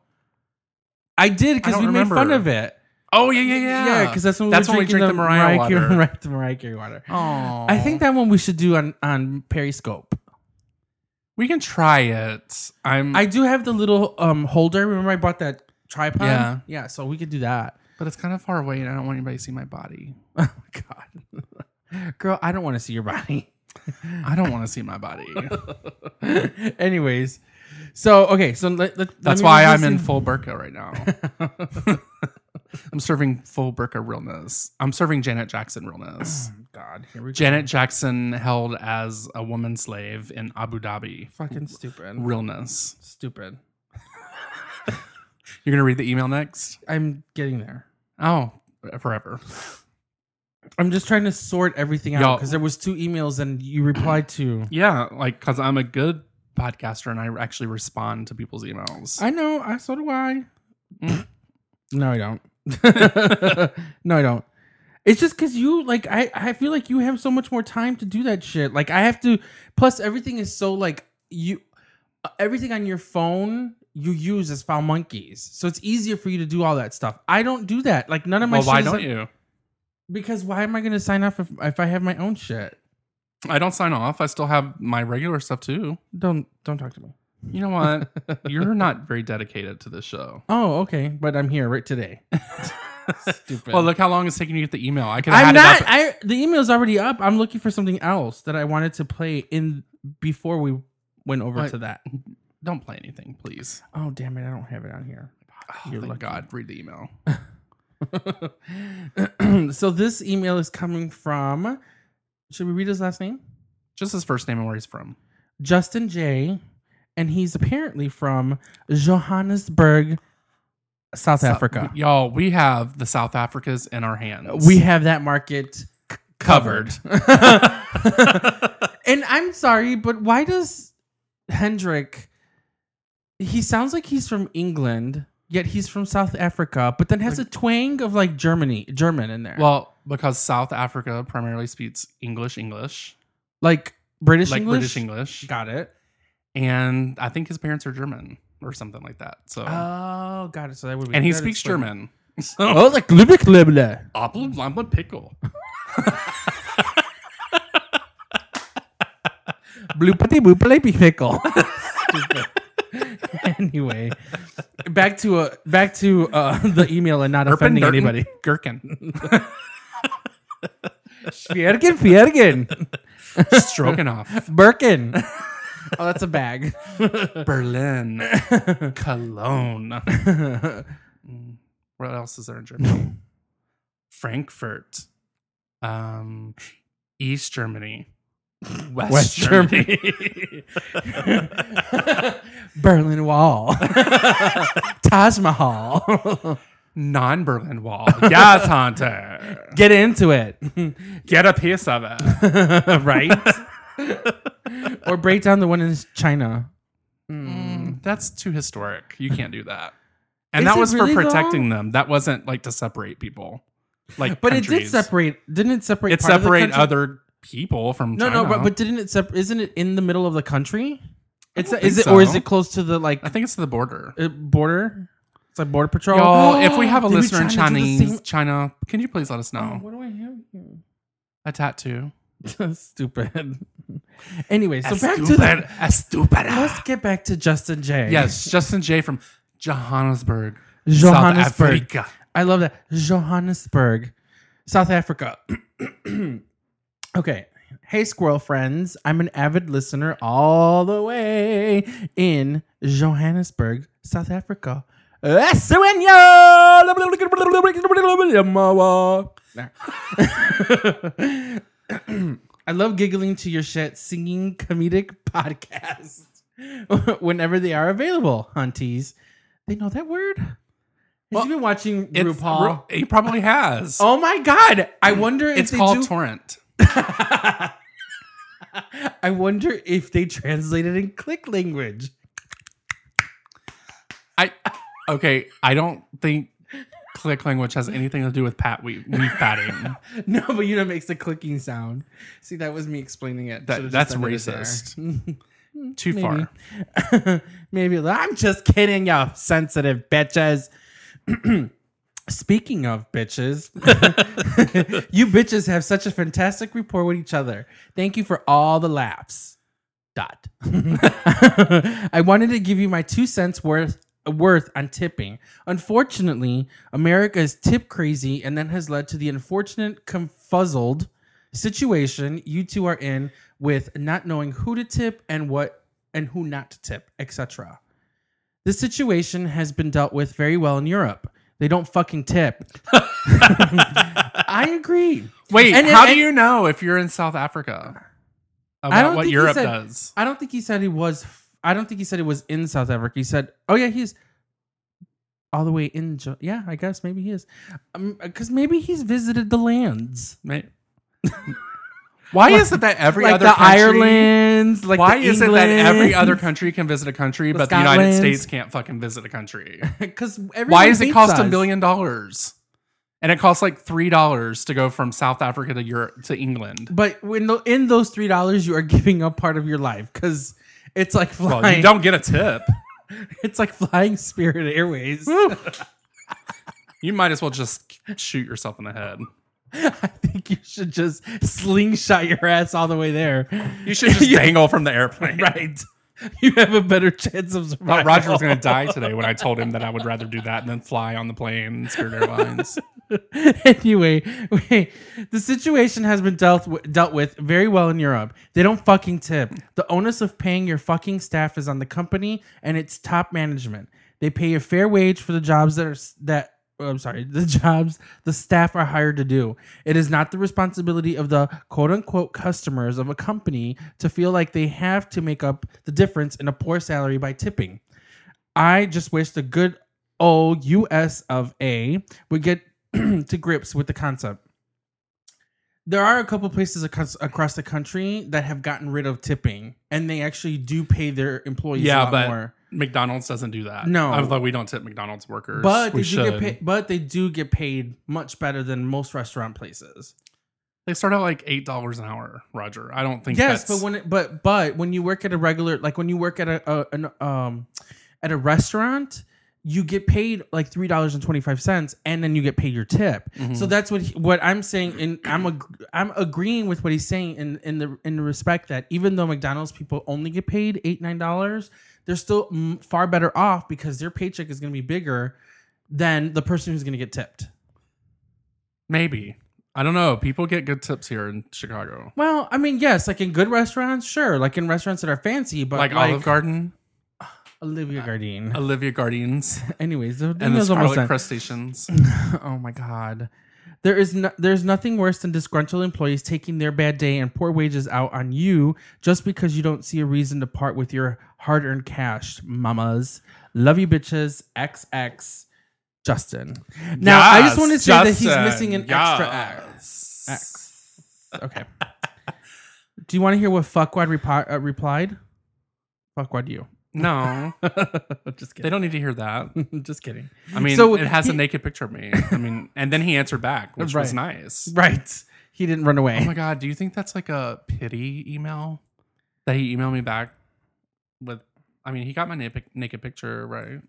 [SPEAKER 1] I did because
[SPEAKER 2] don't
[SPEAKER 1] we
[SPEAKER 2] remember.
[SPEAKER 1] made fun of it.
[SPEAKER 2] Oh yeah.
[SPEAKER 1] Yeah, because that's when we
[SPEAKER 2] we
[SPEAKER 1] were
[SPEAKER 2] drink the Mariah water.
[SPEAKER 1] Right, the Mariah Carey water.
[SPEAKER 2] Oh,
[SPEAKER 1] I think that one we should do on Periscope.
[SPEAKER 2] we can try it.
[SPEAKER 1] I do have the little holder. Remember I bought that tripod?
[SPEAKER 2] Yeah.
[SPEAKER 1] Yeah, so we could do that.
[SPEAKER 2] but it's kind of far away, and I don't want anybody to see my body.
[SPEAKER 1] Oh my god. Girl, I don't want to see your body.
[SPEAKER 2] I don't want to see my body.
[SPEAKER 1] Anyways. So okay, so
[SPEAKER 2] That's why I'm in full burqa right now. I'm serving full burqa realness. I'm serving Janet Jackson realness.
[SPEAKER 1] God, here we go.
[SPEAKER 2] Janet Jackson held as a woman slave in Abu Dhabi.
[SPEAKER 1] Fucking stupid.
[SPEAKER 2] Realness.
[SPEAKER 1] Stupid.
[SPEAKER 2] You're gonna read the email next?
[SPEAKER 1] I'm getting there.
[SPEAKER 2] Oh, forever.
[SPEAKER 1] I'm just trying to sort everything out
[SPEAKER 2] Y'all-
[SPEAKER 1] because there was 2 emails and you replied to.
[SPEAKER 2] Yeah, like because I'm a good podcaster and I actually respond to people's emails.
[SPEAKER 1] I know. So do I. No, I don't. No, I don't. It's just because you like. I feel like you have so much more time to do that shit. Like I have to. Plus, everything is so like you. Everything on your phone you use as Foul Monkeys, so it's easier for you to do all that stuff. I don't do that. Like none of my.
[SPEAKER 2] Well, why
[SPEAKER 1] shit is
[SPEAKER 2] don't
[SPEAKER 1] like-
[SPEAKER 2] you?
[SPEAKER 1] Because why am I going to sign off if I have my own shit?
[SPEAKER 2] I don't sign off. I still have my regular stuff too.
[SPEAKER 1] Don't talk to me.
[SPEAKER 2] You know what? You're not very dedicated to this show.
[SPEAKER 1] Oh, okay, but I'm here right today. Stupid.
[SPEAKER 2] Well, look how long it's taking you to get the email. I could
[SPEAKER 1] I'm
[SPEAKER 2] have
[SPEAKER 1] not.
[SPEAKER 2] had it up.
[SPEAKER 1] The email's already up. I'm looking for something else that I wanted to play in before we went over
[SPEAKER 2] What?
[SPEAKER 1] to that.
[SPEAKER 2] Don't play anything, please.
[SPEAKER 1] Oh damn it! I don't have it on here.
[SPEAKER 2] Oh,
[SPEAKER 1] You're
[SPEAKER 2] thank
[SPEAKER 1] lucky.
[SPEAKER 2] God. Read the email.
[SPEAKER 1] So this email is coming from. Should we read his last name?
[SPEAKER 2] Just his first name and where he's from.
[SPEAKER 1] Justin J. And he's apparently from Johannesburg, South Africa.
[SPEAKER 2] Y'all, we have the South Africas in our hands.
[SPEAKER 1] We have that market covered. And I'm sorry, but why does Hendrik? He sounds like he's from England, yet he's from South Africa, but then has a twang of like German in there.
[SPEAKER 2] Well, because South Africa primarily speaks English,
[SPEAKER 1] like British
[SPEAKER 2] like
[SPEAKER 1] English.
[SPEAKER 2] British English.
[SPEAKER 1] Got it.
[SPEAKER 2] And I think his parents are German or something like that. So,
[SPEAKER 1] Oh, got it. So that would be.
[SPEAKER 2] and he
[SPEAKER 1] that
[SPEAKER 2] speaks
[SPEAKER 1] explains-
[SPEAKER 2] German. So,
[SPEAKER 1] Oh, like Lübeck.
[SPEAKER 2] Apfel, Lampe, pickle.
[SPEAKER 1] Blue putty blue play pickle. Stupid. Anyway, back to the email and not offending anybody.
[SPEAKER 2] Gherkin.
[SPEAKER 1] Fiergen.
[SPEAKER 2] Stroking off.
[SPEAKER 1] Birkin. Oh, that's a bag.
[SPEAKER 2] Berlin. Cologne. What else is there in Germany? Frankfurt. East Germany. West Germany.
[SPEAKER 1] Berlin Wall. Taj Mahal.
[SPEAKER 2] Non-Berlin Wall. Yes, Hunter.
[SPEAKER 1] Get into it.
[SPEAKER 2] Get a piece of it.
[SPEAKER 1] Right? Or break down the one in China.
[SPEAKER 2] That's too historic. You can't do that. And
[SPEAKER 1] Is
[SPEAKER 2] that
[SPEAKER 1] it
[SPEAKER 2] was
[SPEAKER 1] really,
[SPEAKER 2] for protecting
[SPEAKER 1] though?
[SPEAKER 2] them. That wasn't like to separate people. Like,
[SPEAKER 1] But it did
[SPEAKER 2] countries.
[SPEAKER 1] separate. Didn't it separate?
[SPEAKER 2] It
[SPEAKER 1] part of the
[SPEAKER 2] separate
[SPEAKER 1] country?
[SPEAKER 2] other people from
[SPEAKER 1] No,
[SPEAKER 2] China.
[SPEAKER 1] no, but didn't it separate? Isn't it in the middle of the country? It's
[SPEAKER 2] don't
[SPEAKER 1] is
[SPEAKER 2] think
[SPEAKER 1] it or is
[SPEAKER 2] so.
[SPEAKER 1] it close to the like
[SPEAKER 2] I think it's the border.
[SPEAKER 1] border? It's like border patrol.
[SPEAKER 2] Y'all, if we have a
[SPEAKER 1] Did we
[SPEAKER 2] listener in
[SPEAKER 1] try to do the
[SPEAKER 2] Chinese,
[SPEAKER 1] same-
[SPEAKER 2] China, can you please let us
[SPEAKER 1] Oh,
[SPEAKER 2] know?
[SPEAKER 1] what do I have here?
[SPEAKER 2] A tattoo.
[SPEAKER 1] Stupid. Anyway, so
[SPEAKER 2] A
[SPEAKER 1] back to
[SPEAKER 2] stupid-
[SPEAKER 1] the,
[SPEAKER 2] a stupid.
[SPEAKER 1] let's get back to Justin J.
[SPEAKER 2] Yes, Justin J from Johannesburg,
[SPEAKER 1] Johannesburg.
[SPEAKER 2] South Africa.
[SPEAKER 1] I love that. Johannesburg, South Africa. Okay. Hey, squirrel friends. I'm an avid listener all the way in Johannesburg, South Africa. I love giggling to your shit, singing comedic podcasts whenever they are available, hunties. They know that word? Has he been watching RuPaul?
[SPEAKER 2] He probably has.
[SPEAKER 1] Oh my God. I wonder if
[SPEAKER 2] it's
[SPEAKER 1] they
[SPEAKER 2] called
[SPEAKER 1] do-
[SPEAKER 2] torrent.
[SPEAKER 1] I wonder if they translated in click language.
[SPEAKER 2] I don't think click language has anything to do with weave padding.
[SPEAKER 1] No, but you know, it makes the clicking sound. See, that was me explaining it. Should've
[SPEAKER 2] That's
[SPEAKER 1] just ended it
[SPEAKER 2] racist. Too
[SPEAKER 1] Maybe.
[SPEAKER 2] far.
[SPEAKER 1] Maybe. I'm just kidding, you sensitive bitches. Speaking of bitches, you bitches have such a fantastic rapport with each other. Thank you for all the laughs. Dot. I wanted to give you my 2 cents worth on tipping. Unfortunately, America is tip crazy, and that has led to the unfortunate confuzzled situation you two are in with not knowing who to tip and what and who not to tip, etc. This situation has been dealt with very well in Europe. They don't fucking tip. I agree.
[SPEAKER 2] Wait,
[SPEAKER 1] And-
[SPEAKER 2] how
[SPEAKER 1] and-
[SPEAKER 2] do you know if you're in South Africa
[SPEAKER 1] I
[SPEAKER 2] about
[SPEAKER 1] don't
[SPEAKER 2] what
[SPEAKER 1] think he
[SPEAKER 2] Europe
[SPEAKER 1] said-
[SPEAKER 2] does?
[SPEAKER 1] I don't think he said he was. I don't think he said it was in South Africa. He said, "Oh yeah, he's." all the way in. Yeah, I guess maybe he is. Because maybe he's visited the lands.
[SPEAKER 2] Why is it that every
[SPEAKER 1] like
[SPEAKER 2] other
[SPEAKER 1] the
[SPEAKER 2] country,
[SPEAKER 1] Irelands, like
[SPEAKER 2] why
[SPEAKER 1] the
[SPEAKER 2] is it that every
[SPEAKER 1] Englands?
[SPEAKER 2] other country can visit a country, but the United
[SPEAKER 1] Scotlands?
[SPEAKER 2] States can't fucking visit a country?
[SPEAKER 1] Because
[SPEAKER 2] Why does it cost $1 million? And it costs like $3 to go from South Africa to Europe to England.
[SPEAKER 1] But in those $3, you are giving up part of your life because it's like flying.
[SPEAKER 2] Well, you don't get a tip.
[SPEAKER 1] It's like flying Spirit Airways.
[SPEAKER 2] You might as well just shoot yourself in the head.
[SPEAKER 1] I think you should just slingshot your ass all the way there.
[SPEAKER 2] You should just dangle from the airplane.
[SPEAKER 1] Right. You have a better chance of survival.
[SPEAKER 2] Thought Roger was going to die today when I told him that I would rather do that than fly on the plane, Spirit Airlines.
[SPEAKER 1] Anyway, the situation has been dealt with very well in Europe. They don't fucking tip. The onus of paying your fucking staff is on the company and its top management. They pay a fair wage for the jobs the jobs the staff are hired to do. It is not the responsibility of the quote-unquote customers of a company to feel like they have to make up the difference in a poor salary by tipping. I just wish the good old US of A would get to grips with the concept. There are a couple places across the country that have gotten rid of tipping, and they actually do pay their employees a lot more.
[SPEAKER 2] McDonald's doesn't do that.
[SPEAKER 1] No.
[SPEAKER 2] Although we don't tip McDonald's workers.
[SPEAKER 1] But
[SPEAKER 2] we
[SPEAKER 1] they do get paid much better than most restaurant places.
[SPEAKER 2] They start out like $8 an hour, Roger. I don't think
[SPEAKER 1] Yes,
[SPEAKER 2] that's...
[SPEAKER 1] but when you work at a regular, like when you work at a restaurant, you get paid like $3.25, and then you get paid your tip.
[SPEAKER 2] Mm-hmm.
[SPEAKER 1] So that's what I'm saying, and I'm agreeing with what he's saying in the respect that even though McDonald's people only get paid $8-9, they're still far better off because their paycheck is going to be bigger than the person who's going to get tipped.
[SPEAKER 2] Maybe. I don't know. People get good tips here in Chicago.
[SPEAKER 1] Well, I mean, yes, like in good restaurants, sure, like in restaurants that are fancy, but
[SPEAKER 2] like Olive Garden,
[SPEAKER 1] Olivia Garden.
[SPEAKER 2] Olivia Gardens,
[SPEAKER 1] Anyways, the
[SPEAKER 2] and the
[SPEAKER 1] almost
[SPEAKER 2] Scarlet
[SPEAKER 1] done.
[SPEAKER 2] Crustaceans.
[SPEAKER 1] Oh my God. There's nothing worse than disgruntled employees taking their bad day and poor wages out on you just because you don't see a reason to part with your hard-earned cash, mamas. Love you bitches. XX Justin. Now, I just want to say that he's missing an extra X. Okay. Do you want to hear what Fuckwad replied? Fuckwad you.
[SPEAKER 2] No.
[SPEAKER 1] Just kidding.
[SPEAKER 2] They don't need to hear that.
[SPEAKER 1] Just kidding.
[SPEAKER 2] I mean,
[SPEAKER 1] So
[SPEAKER 2] it has a naked picture of me. I mean, and then he answered back, which was nice.
[SPEAKER 1] Right. He didn't run away.
[SPEAKER 2] Oh my God. Do you think that's like a pity email that he emailed me back with? I mean, he got my naked picture, right?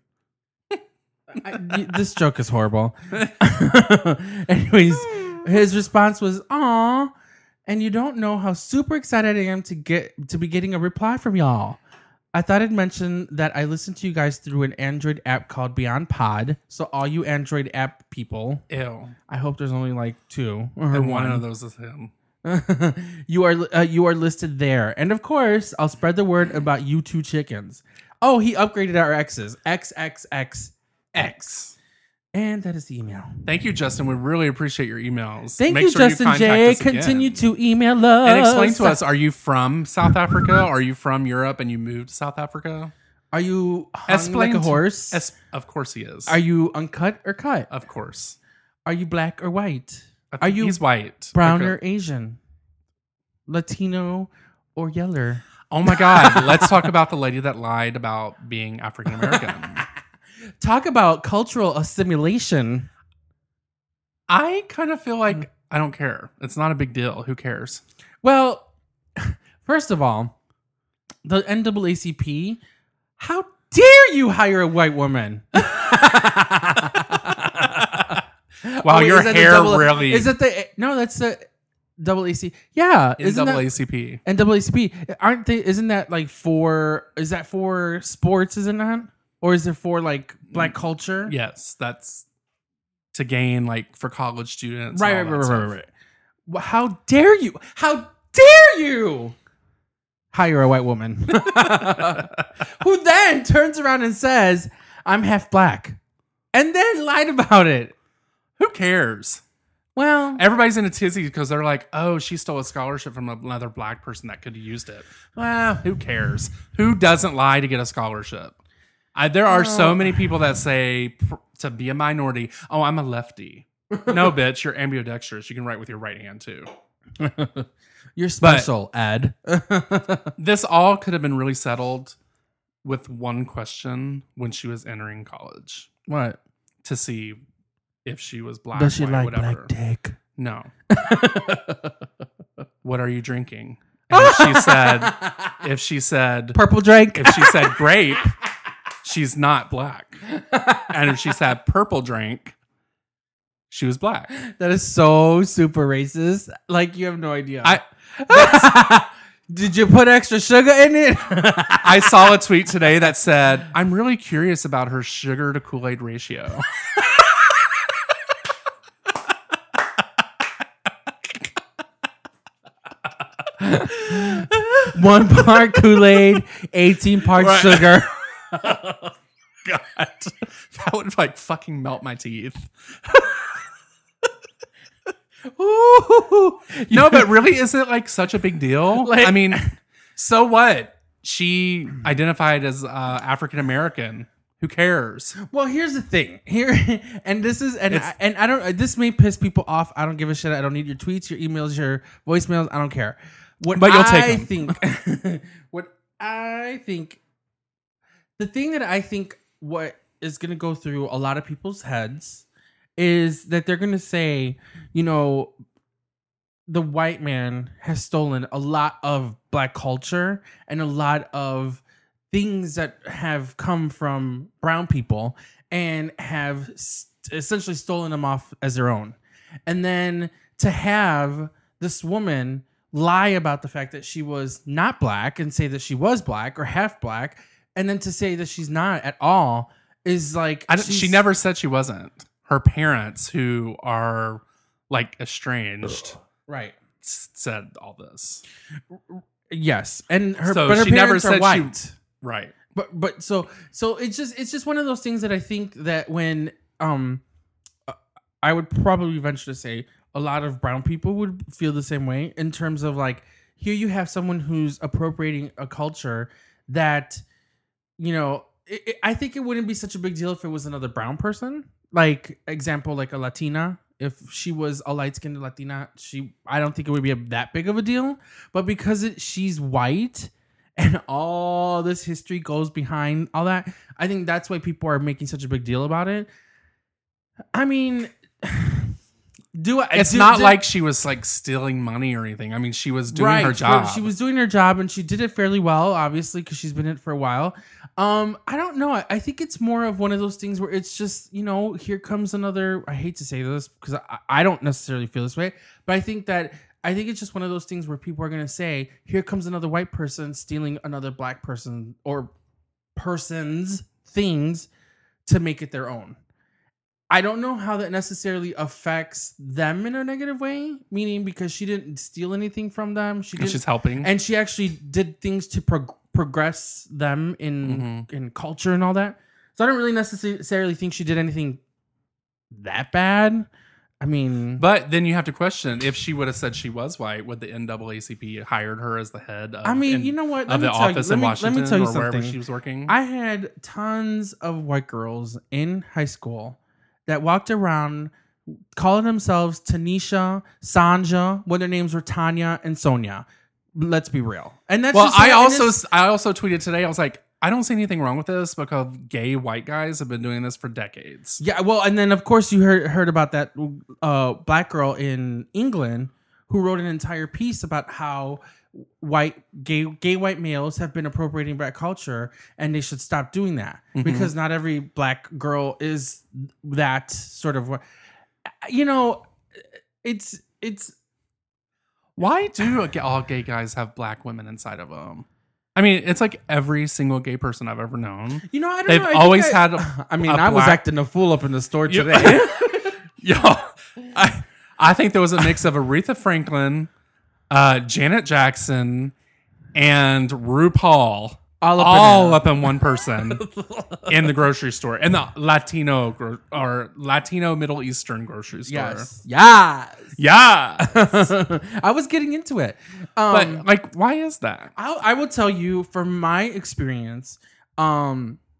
[SPEAKER 1] This joke is horrible. Anyways, his response was, "Aw, and you don't know how super excited I am to be getting a reply from y'all. I thought I'd mention that I listen to you guys through an Android app called Beyond Pod. So all you Android app people,
[SPEAKER 2] Ew.
[SPEAKER 1] I hope there's only like 2 or
[SPEAKER 2] And
[SPEAKER 1] 1
[SPEAKER 2] one of those is him.
[SPEAKER 1] you are listed there, and of course, I'll spread the word about you 2 chickens. Oh, he upgraded our X's. XXXX. And that is the email.
[SPEAKER 2] Thank you, Justin. We really appreciate your emails.
[SPEAKER 1] Thank
[SPEAKER 2] Make
[SPEAKER 1] you,
[SPEAKER 2] sure
[SPEAKER 1] Justin
[SPEAKER 2] contact
[SPEAKER 1] J.
[SPEAKER 2] us again.
[SPEAKER 1] Continue to email us.
[SPEAKER 2] And explain to us, are you from South Africa? Are you from Europe and you moved to South Africa?
[SPEAKER 1] Are you hung like a horse?
[SPEAKER 2] Of course he is.
[SPEAKER 1] Are you uncut or cut?
[SPEAKER 2] Of course.
[SPEAKER 1] Are you black or white?
[SPEAKER 2] I
[SPEAKER 1] Are
[SPEAKER 2] think
[SPEAKER 1] you
[SPEAKER 2] he's white.
[SPEAKER 1] brown
[SPEAKER 2] Okay.
[SPEAKER 1] or Asian? Latino or yeller?
[SPEAKER 2] Oh my God. Let's talk about the lady that lied about being African American.
[SPEAKER 1] Talk about cultural assimilation.
[SPEAKER 2] I kind of feel like I don't care. It's not a big deal. Who cares?
[SPEAKER 1] Well, first of all, the NAACP, how dare you hire a white woman?
[SPEAKER 2] Wow, your
[SPEAKER 1] is that the
[SPEAKER 2] hair really...
[SPEAKER 1] Is it the... No, that's the NAACP. Yeah. Isn't that...
[SPEAKER 2] NAACP.
[SPEAKER 1] NAACP. Aren't they... Isn't that like for... Is that for sports, isn't that? Or is it for like black culture?
[SPEAKER 2] Yes, that's to gain like for college students.
[SPEAKER 1] Right.
[SPEAKER 2] and all that stuff.
[SPEAKER 1] Well, how dare you? How dare you hire a white woman who then turns around and says, "I'm half black," and then lied about it?
[SPEAKER 2] Who cares?
[SPEAKER 1] Well,
[SPEAKER 2] Everybody's in a tizzy because they're like, oh, she stole a scholarship from another black person that could have used it. Well, who cares? Who doesn't lie to get a scholarship? There are so many people that say to be a minority, oh, I'm a lefty. No, bitch, you're ambidextrous. You can write with your right hand too.
[SPEAKER 1] You're special, Ed.
[SPEAKER 2] This all could have been really settled with one question when she was entering college.
[SPEAKER 1] What?
[SPEAKER 2] To see if she was black.
[SPEAKER 1] Does she
[SPEAKER 2] white,
[SPEAKER 1] like
[SPEAKER 2] whatever.
[SPEAKER 1] black dick?
[SPEAKER 2] No. What are you drinking? And if she said
[SPEAKER 1] Purple drink.
[SPEAKER 2] if she said grape, she's not black. And if she said purple drink, she was black.
[SPEAKER 1] That is so super racist. Like, you have no idea. Did you put extra sugar in it?
[SPEAKER 2] I saw a tweet today that said, I'm really curious about her sugar to Kool-Aid ratio.
[SPEAKER 1] One part Kool-Aid, 18 parts sugar.
[SPEAKER 2] God. That would like fucking melt my teeth.
[SPEAKER 1] Ooh.
[SPEAKER 2] No, but really, is it like such a big deal?
[SPEAKER 1] Like-
[SPEAKER 2] I mean, so what? She identified as African American. Who cares?
[SPEAKER 1] Well, here's the thing. I don't. This may piss people off. I don't give a shit. I don't need your tweets, your emails, your voicemails. I don't care.
[SPEAKER 2] But you'll take them.
[SPEAKER 1] The thing that I think what is going to go through a lot of people's heads is that they're going to say, you know, the white man has stolen a lot of black culture and a lot of things that have come from brown people and have essentially stolen them off as their own. And then to have this woman lie about the fact that she was not black and say that she was black or half black, and then to say that she's not at all is like...
[SPEAKER 2] She never said she wasn't. Her parents, who are like estranged,
[SPEAKER 1] right,
[SPEAKER 2] said all this.
[SPEAKER 1] Yes, and her
[SPEAKER 2] So
[SPEAKER 1] but her
[SPEAKER 2] she never
[SPEAKER 1] parents are
[SPEAKER 2] said
[SPEAKER 1] white.
[SPEAKER 2] Right.
[SPEAKER 1] But so it's just one of those things that I think that when I would probably venture to say a lot of brown people would feel the same way in terms of like, here you have someone who's appropriating a culture that, you know, I think it wouldn't be such a big deal if it was another brown person. Like, example, like a Latina. If she was a light-skinned Latina, I don't think it would be that big of a deal. But because she's white and all this history goes behind all that, I think that's why people are making such a big deal about it. I mean...
[SPEAKER 2] It's not like she was like stealing money or anything. I mean, she was doing her job.
[SPEAKER 1] She was doing her job and she did it fairly well, obviously, because she's been in it for a while. I don't know. I think it's more of one of those things where it's just, you know, here comes another. I hate to say this because I don't necessarily feel this way, but I think it's just one of those things where people are going to say, here comes another white person stealing another black person or person's things to make it their own. I don't know how that necessarily affects them in a negative way, meaning because she didn't steal anything from them.
[SPEAKER 2] She's helping.
[SPEAKER 1] And she actually did things to progress them in culture and all that. So I don't really necessarily think she did anything that bad. I mean...
[SPEAKER 2] But then you have to question, if she would have said she was white, would the NAACP hired her as the head of,
[SPEAKER 1] you know what?
[SPEAKER 2] of the office in Washington
[SPEAKER 1] let me tell you
[SPEAKER 2] or wherever
[SPEAKER 1] something.
[SPEAKER 2] she was working?
[SPEAKER 1] I had tons of white girls in high school that walked around calling themselves Tanisha, Sanja, when their names were Tanya and Sonia. Let's be real. And that's
[SPEAKER 2] I also tweeted today, I was like, I don't see anything wrong with this because gay white guys have been doing this for decades.
[SPEAKER 1] Yeah, well, and then of course you heard about that black girl in England who wrote an entire piece about how gay white males have been appropriating black culture and they should stop doing that because not every black girl is that sort of, you know, it's
[SPEAKER 2] why do all gay guys have black women inside of them? I mean, it's like every single gay person I've ever known.
[SPEAKER 1] You know, I don't
[SPEAKER 2] They've
[SPEAKER 1] know.
[SPEAKER 2] always had.
[SPEAKER 1] I was acting a fool up in the store today.
[SPEAKER 2] Yo, I think there was a mix of Aretha Franklin, Janet Jackson, and RuPaul all up in one person in the grocery store, in the Latino Middle Eastern grocery store.
[SPEAKER 1] Yeah. I was getting into it,
[SPEAKER 2] but like, why is that?
[SPEAKER 1] I will tell you from my experience.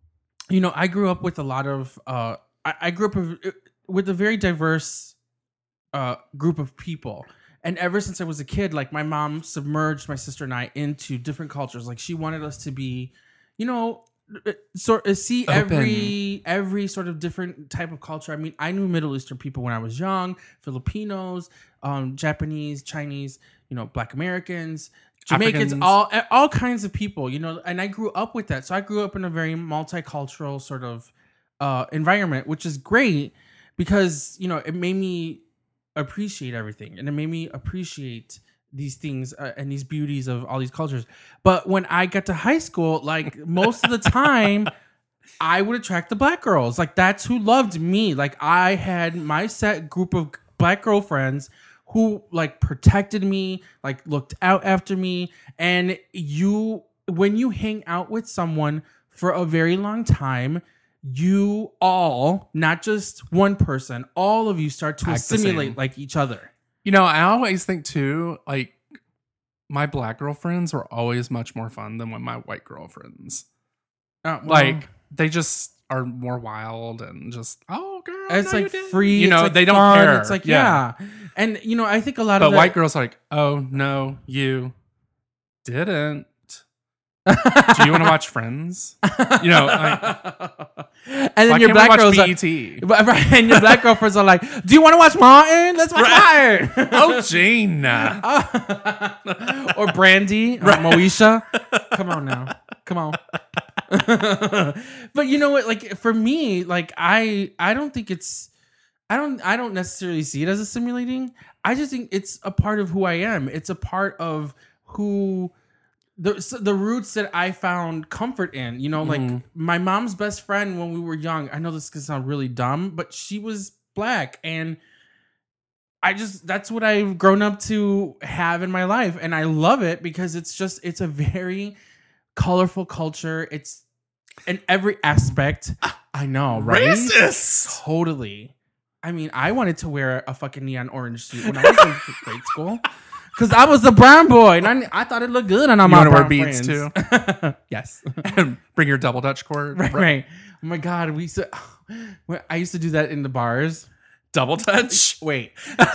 [SPEAKER 1] I grew up with a lot of I grew up with a very diverse group of people. And ever since I was a kid, like my mom submerged my sister and I into different cultures. Like she wanted us to be, sort of see
[SPEAKER 2] Open.
[SPEAKER 1] every sort of different type of culture. I mean, I knew Middle Eastern people when I was young, Filipinos, Japanese, Chinese, Black Americans, Jamaicans,
[SPEAKER 2] Africans.
[SPEAKER 1] all kinds of people, and I grew up with that. So I grew up in a very multicultural sort of environment, which is great because, it made me appreciate everything, and it made me appreciate these things and these beauties of all these cultures. But when I got to high school, like most of the time I would attract the black girls. Like that's who loved me. Like I had my set group of black girlfriends who like protected me, like looked out after me. And when you hang out with someone for a very long time, you all, not just one person, all of you start to
[SPEAKER 2] Act the
[SPEAKER 1] assimilate
[SPEAKER 2] same.
[SPEAKER 1] like each other.
[SPEAKER 2] I always think too, like my black girlfriends were always much more fun than my white girlfriends. Like they just are more wild and just, oh girl,
[SPEAKER 1] it's
[SPEAKER 2] no,
[SPEAKER 1] like
[SPEAKER 2] you didn't.
[SPEAKER 1] free. It's like
[SPEAKER 2] they don't
[SPEAKER 1] fun.
[SPEAKER 2] care.
[SPEAKER 1] It's like, yeah. And, I think a lot
[SPEAKER 2] But
[SPEAKER 1] of
[SPEAKER 2] white girls are like, oh no, you didn't. Do you want to watch Friends?
[SPEAKER 1] and then
[SPEAKER 2] why
[SPEAKER 1] your
[SPEAKER 2] can't
[SPEAKER 1] black
[SPEAKER 2] we
[SPEAKER 1] girls
[SPEAKER 2] watch
[SPEAKER 1] are,
[SPEAKER 2] BET?
[SPEAKER 1] right, and your black girlfriends are like, do you want to watch Martin? Let's watch Martin.
[SPEAKER 2] Oh, Gene.
[SPEAKER 1] Or Brandy, or Moesha. Come on now. Come on. But you know what? Like for me, like I don't think it's, I don't necessarily see it as assimilating. I just think it's a part of who I am. It's a part of who the roots that I found comfort in. Like my mom's best friend when we were young. I know this can sound really dumb, but she was black, and that's what I've grown up to have in my life, and I love it because it's a very colorful culture. It's in every aspect. I know, right?
[SPEAKER 2] Racist.
[SPEAKER 1] Totally. I mean, I wanted to wear a fucking neon orange suit when I was in grade school because I was a brown boy, and I thought it looked good on all
[SPEAKER 2] You
[SPEAKER 1] my
[SPEAKER 2] want to wear
[SPEAKER 1] brown
[SPEAKER 2] beads
[SPEAKER 1] friends.
[SPEAKER 2] too?
[SPEAKER 1] Yes.
[SPEAKER 2] Bring your double Dutch cord.
[SPEAKER 1] Right. Oh my God, I used to do that in the bars.
[SPEAKER 2] Double Dutch.
[SPEAKER 1] Wait.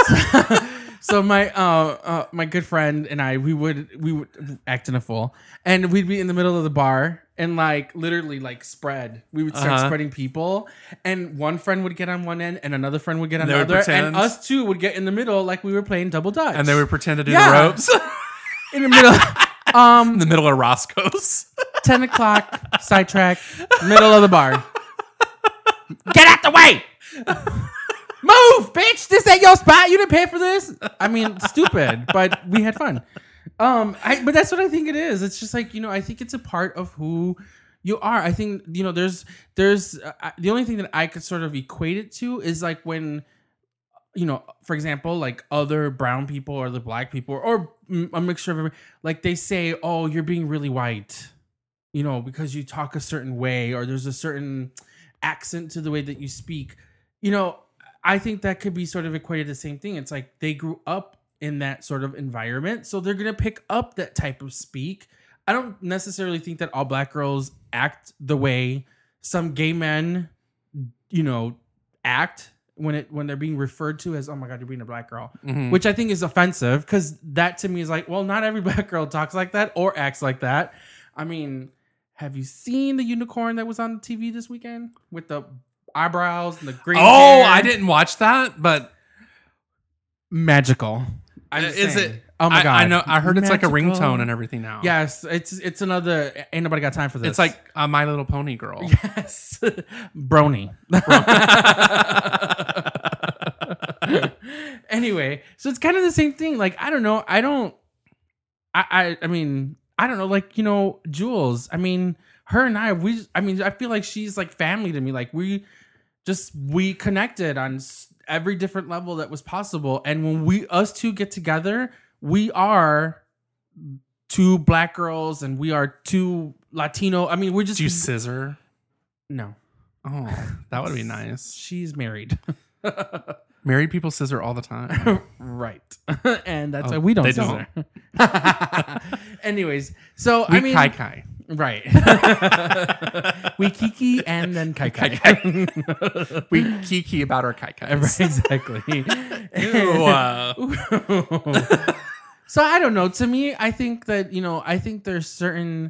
[SPEAKER 1] So my my good friend and I, we would act in a fool, and we'd be in the middle of the bar and like literally like spread. We would start spreading people, and one friend would get on one end, and another friend would get on
[SPEAKER 2] They
[SPEAKER 1] the
[SPEAKER 2] would
[SPEAKER 1] other,
[SPEAKER 2] pretend.
[SPEAKER 1] and us two would get in the middle like we were playing double Dutch.
[SPEAKER 2] And they would pretend to do
[SPEAKER 1] Yeah.
[SPEAKER 2] the ropes
[SPEAKER 1] in the middle.
[SPEAKER 2] in the middle of Roscoe's.
[SPEAKER 1] 10 o'clock, sidetrack, middle of the bar. Get out the way! Move, bitch! This ain't your spot. You didn't pay for this. I mean, stupid, but we had fun. But that's what I think it is. It's just like, I think it's a part of who you are. I think, there's the only thing that I could sort of equate it to is like when, for example, like other brown people or the black people or a mixture of everything, like they say, oh, you're being really white, because you talk a certain way or there's a certain accent to the way that you speak. I think that could be sort of equated to the same thing. It's like they grew up in that sort of environment, so they're going to pick up that type of speak. I don't necessarily think that all black girls act the way some gay men, act when they're being referred to as, oh my God, you're being a black girl, which I think is offensive because that to me is like, well, not every black girl talks like that or acts like that. I mean, have you seen the unicorn that was on TV this weekend with the eyebrows and the green hair?
[SPEAKER 2] I didn't watch that, but
[SPEAKER 1] Magical. I'm just
[SPEAKER 2] is
[SPEAKER 1] saying.
[SPEAKER 2] it?
[SPEAKER 1] Oh my God.
[SPEAKER 2] I know. I heard it's like a
[SPEAKER 1] Magical.
[SPEAKER 2] ringtone and everything now.
[SPEAKER 1] Yes, it's another. Ain't nobody got time for this.
[SPEAKER 2] It's like a My Little Pony girl.
[SPEAKER 1] yes, Brony. Anyway, so it's kind of the same thing. Like I don't know. I mean, I don't know. Like Jules. I mean, her and I feel like she's like family to me. Like we connected on every different level that was possible. And when us two get together, we are two black girls and we are two Latino. I mean, we're just
[SPEAKER 2] Do you scissor?
[SPEAKER 1] no.
[SPEAKER 2] Oh, that would be nice.
[SPEAKER 1] She's married.
[SPEAKER 2] Married people scissor all the time.
[SPEAKER 1] Right. And that's
[SPEAKER 2] Oh,
[SPEAKER 1] why we don't
[SPEAKER 2] they
[SPEAKER 1] scissor. Anyways, so I mean,
[SPEAKER 2] Kai.
[SPEAKER 1] Right. We kiki and then kai kai.
[SPEAKER 2] We kiki about our kai kai.
[SPEAKER 1] Right, exactly.
[SPEAKER 2] Ew.
[SPEAKER 1] So I don't know. To me, I think that, I think there's certain,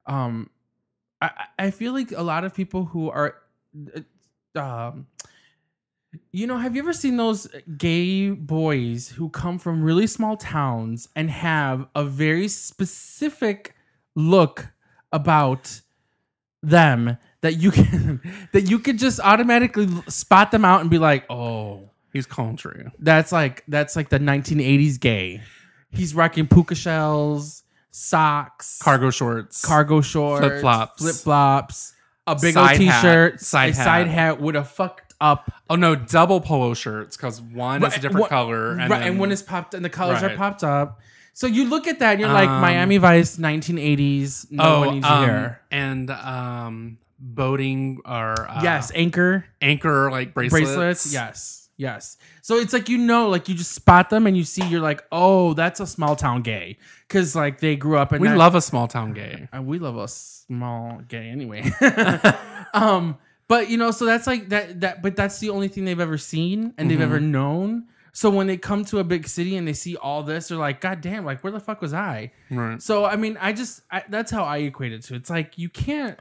[SPEAKER 1] I feel like a lot of people who are, have you ever seen those gay boys who come from really small towns and have a very specific look about them that you could just automatically spot them out and be like, oh,
[SPEAKER 2] He's country.
[SPEAKER 1] that's like the 1980s gay. He's rocking puka shells, socks,
[SPEAKER 2] Cargo shorts.
[SPEAKER 1] flip-flops, a big
[SPEAKER 2] Side
[SPEAKER 1] old
[SPEAKER 2] hat,
[SPEAKER 1] t-shirt,
[SPEAKER 2] side
[SPEAKER 1] a
[SPEAKER 2] hat.
[SPEAKER 1] side hat with a fucked up.
[SPEAKER 2] Oh no, double polo shirts because one is a different color.
[SPEAKER 1] And
[SPEAKER 2] then-
[SPEAKER 1] one is popped, and the colors are
[SPEAKER 2] Right.
[SPEAKER 1] popped up. So you look at that, and you're like, Miami Vice, 1980s. No one needs to hear.
[SPEAKER 2] And boating or
[SPEAKER 1] Yes, anchor
[SPEAKER 2] anchor like bracelets.
[SPEAKER 1] Yes. So it's like, you just spot them and you see, you're like, oh, that's a small town gay, because like they grew up in.
[SPEAKER 2] We love a small town gay.
[SPEAKER 1] And we love a small gay anyway. But so that's like that. But that's the only thing they've ever seen and they've ever known. So when they come to a big city and they see all this, they're like, God damn, like where the fuck was I?
[SPEAKER 2] Right.
[SPEAKER 1] So I mean, that's how I equate it to. It's like you can't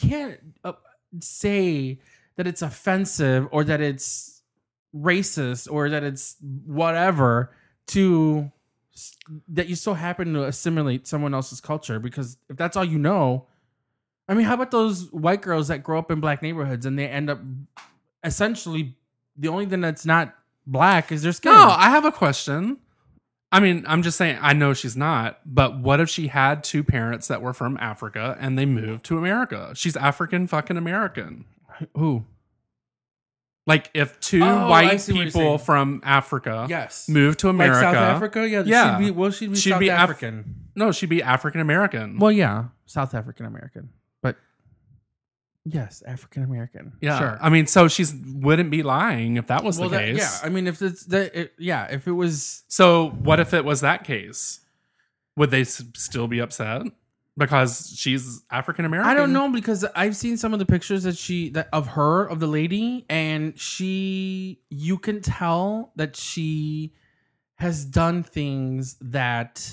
[SPEAKER 1] say that it's offensive or that it's racist or that it's whatever that you so happen to assimilate someone else's culture, because if that's all you know, I mean, how about those white girls that grow up in black neighborhoods and they end up essentially the only thing that's not black is their skin?
[SPEAKER 2] No, I have a question. I mean, I'm just saying, I know she's not, but what if she had two parents that were from Africa and they moved to America? She's African fucking American.
[SPEAKER 1] Who?
[SPEAKER 2] Like if two
[SPEAKER 1] I
[SPEAKER 2] white
[SPEAKER 1] see what you're
[SPEAKER 2] people
[SPEAKER 1] saying.
[SPEAKER 2] from Africa
[SPEAKER 1] Yes.
[SPEAKER 2] moved to
[SPEAKER 1] Like
[SPEAKER 2] America.
[SPEAKER 1] South Africa? Yeah. She'd be
[SPEAKER 2] She'd
[SPEAKER 1] South
[SPEAKER 2] be
[SPEAKER 1] African.
[SPEAKER 2] No, she'd be African American.
[SPEAKER 1] Well, yeah, South African American, but yes, African American.
[SPEAKER 2] Yeah.
[SPEAKER 1] Sure.
[SPEAKER 2] I mean, so she's wouldn't be lying if that was the case.
[SPEAKER 1] Yeah. I mean, if it's if it was,
[SPEAKER 2] So what if it was that case? Would they still be upset because she's African American?
[SPEAKER 1] I don't know, because I've seen some of the pictures of the lady, and you can tell that she has done things that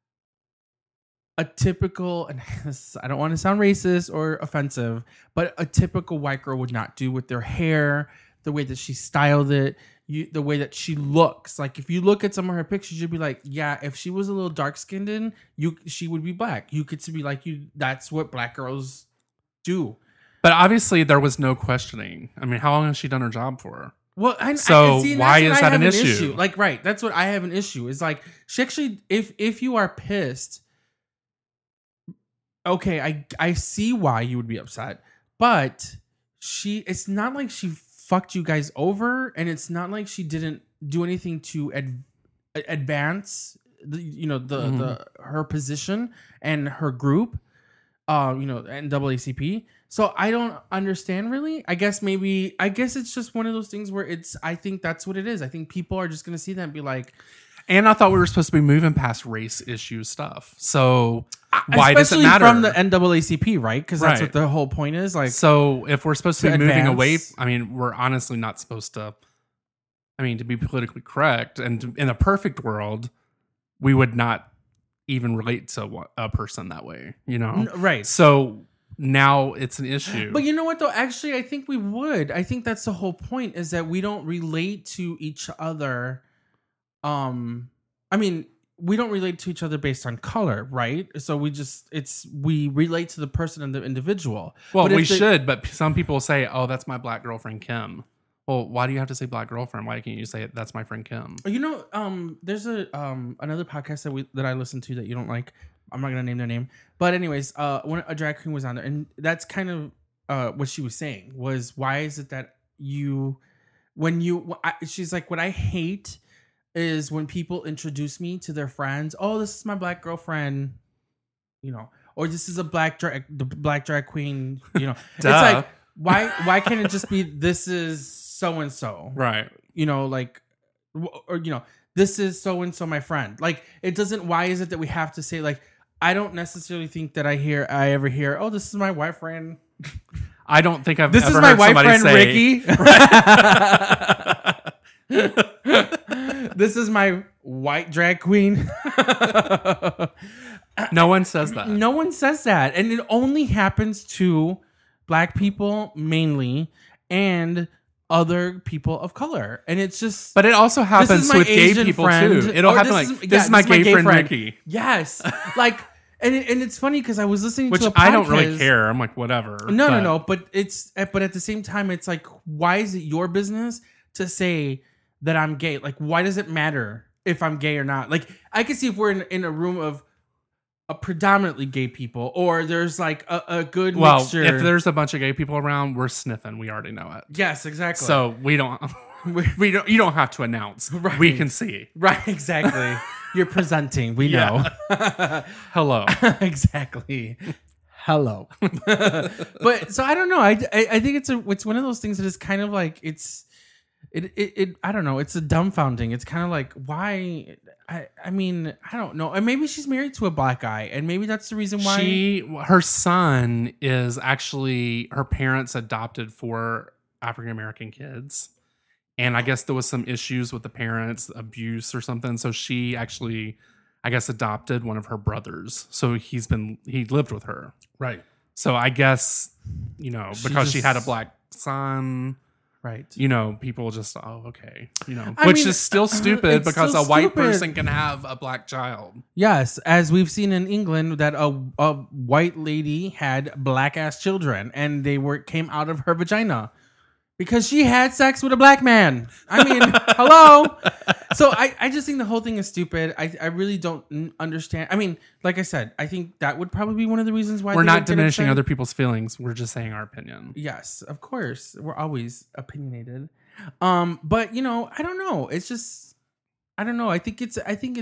[SPEAKER 1] a typical, and I don't want to sound racist or offensive, but a typical white girl would not do with their hair, the way that she styled it, the way that she looks. Like if you look at some of her pictures, you'd be like, yeah, if she was a little dark skinned, she would be black. You could be like, that's what black girls do.
[SPEAKER 2] But obviously there was no questioning. I mean, how long has she done her job for?
[SPEAKER 1] Well,
[SPEAKER 2] why
[SPEAKER 1] that's
[SPEAKER 2] is
[SPEAKER 1] what
[SPEAKER 2] that
[SPEAKER 1] I have
[SPEAKER 2] an issue?
[SPEAKER 1] Like, right, that's what I have an issue. Is like, she actually, if you are pissed, okay, I see why you would be upset, but it's not like she fucked you guys over, and it's not like she didn't do anything to advance her position and her group, NAACP. So I don't understand really. I guess it's just one of those things where I think that's what it is. I think people are just going to see that and be like,
[SPEAKER 2] And I thought we were supposed to be moving past race issue stuff. So why does it
[SPEAKER 1] especially
[SPEAKER 2] matter?
[SPEAKER 1] from the NAACP, right? Because that's
[SPEAKER 2] Right.
[SPEAKER 1] what the whole point is. Like,
[SPEAKER 2] So if we're supposed to
[SPEAKER 1] to
[SPEAKER 2] be moving
[SPEAKER 1] advance-
[SPEAKER 2] away, I mean, we're honestly not supposed to. I mean, to be politically correct, and in a perfect world, we would not even relate to a person that way, you know?
[SPEAKER 1] right.
[SPEAKER 2] So now it's an issue.
[SPEAKER 1] But you know what, though? Actually, I think we would. I think that's the whole point, is that we don't relate to each other. I mean, we don't relate to each other based on color, right? So we relate to the person and the individual.
[SPEAKER 2] well,
[SPEAKER 1] But if
[SPEAKER 2] we
[SPEAKER 1] the-
[SPEAKER 2] should, but some people say, "Oh, that's my black girlfriend Kim." Well, why do you have to say black girlfriend? Why can't you say that's my friend Kim?
[SPEAKER 1] You know, there's another podcast that I listen to that you don't like. I'm not gonna name their name, but anyways, when a drag queen was on there, and that's kind of what she was saying was, why is it that she's like, what I hate is when people introduce me to their friends. Oh, this is my black girlfriend, or this is the black drag queen. It's
[SPEAKER 2] Duh.
[SPEAKER 1] like, why can't it just be, this is so and so,
[SPEAKER 2] Right.
[SPEAKER 1] or this is so and so my friend. Like, it doesn't. Why is it that we have to say, like, I don't necessarily think that I ever hear, oh, this is my white friend.
[SPEAKER 2] I don't think I've
[SPEAKER 1] This
[SPEAKER 2] ever
[SPEAKER 1] is my
[SPEAKER 2] heard
[SPEAKER 1] white
[SPEAKER 2] somebody
[SPEAKER 1] friend
[SPEAKER 2] say,
[SPEAKER 1] Ricky. This is my white drag queen.
[SPEAKER 2] No one says that.
[SPEAKER 1] No one says that. And it only happens to black people mainly and other people of color. And it's just...
[SPEAKER 2] But it also happens with gay
[SPEAKER 1] Asian
[SPEAKER 2] people
[SPEAKER 1] friend.
[SPEAKER 2] too. It'll
[SPEAKER 1] Or
[SPEAKER 2] happen this is my gay friend Ricky.
[SPEAKER 1] Yes. Like, and it's funny because I was listening
[SPEAKER 2] Which
[SPEAKER 1] to a podcast.
[SPEAKER 2] I don't really care. I'm like, whatever.
[SPEAKER 1] No. But at the same time, it's like, why is it your business to say that I'm gay? Like, why does it matter if I'm gay or not? Like, I can see if we're in a room of a predominantly gay people, or there's like a good mixture.
[SPEAKER 2] If there's a bunch of gay people around, we're sniffing. We already know it.
[SPEAKER 1] Yes, exactly.
[SPEAKER 2] So we don't. You don't have to announce.
[SPEAKER 1] Right.
[SPEAKER 2] We can see.
[SPEAKER 1] Right, exactly. You're presenting. We know.
[SPEAKER 2] Hello.
[SPEAKER 1] Exactly. Hello. But so I don't know. I think it's one of those things that is kind of like it I don't know. It's a dumbfounding. It's kind of like, why? I mean, I don't know. And maybe she's married to a black guy, and maybe that's the reason why
[SPEAKER 2] Her son is actually her parents adopted 4 African American kids. And I guess there was some issues with the parents, abuse or something. So she actually, I guess, adopted one of her brothers. So he lived with her.
[SPEAKER 1] right.
[SPEAKER 2] So I guess, because she had a black son,
[SPEAKER 1] Right.
[SPEAKER 2] people just, okay,
[SPEAKER 1] I
[SPEAKER 2] which
[SPEAKER 1] mean,
[SPEAKER 2] is still stupid
[SPEAKER 1] it's
[SPEAKER 2] because
[SPEAKER 1] still
[SPEAKER 2] a white
[SPEAKER 1] stupid.
[SPEAKER 2] person can have a black child.
[SPEAKER 1] Yes, as we've seen in England, that a white lady had black ass children, and they came out of her vagina because she had sex with a black man. I mean, hello. So I just think the whole thing is stupid. I really don't understand. I mean, like I said, I think that would probably be one of the reasons why
[SPEAKER 2] We're
[SPEAKER 1] they
[SPEAKER 2] not
[SPEAKER 1] would get
[SPEAKER 2] diminishing
[SPEAKER 1] upset.
[SPEAKER 2] other people's feelings. We're just saying our opinion.
[SPEAKER 1] Yes, of course. We're always opinionated. But I don't know. It's just, I don't know. I think it's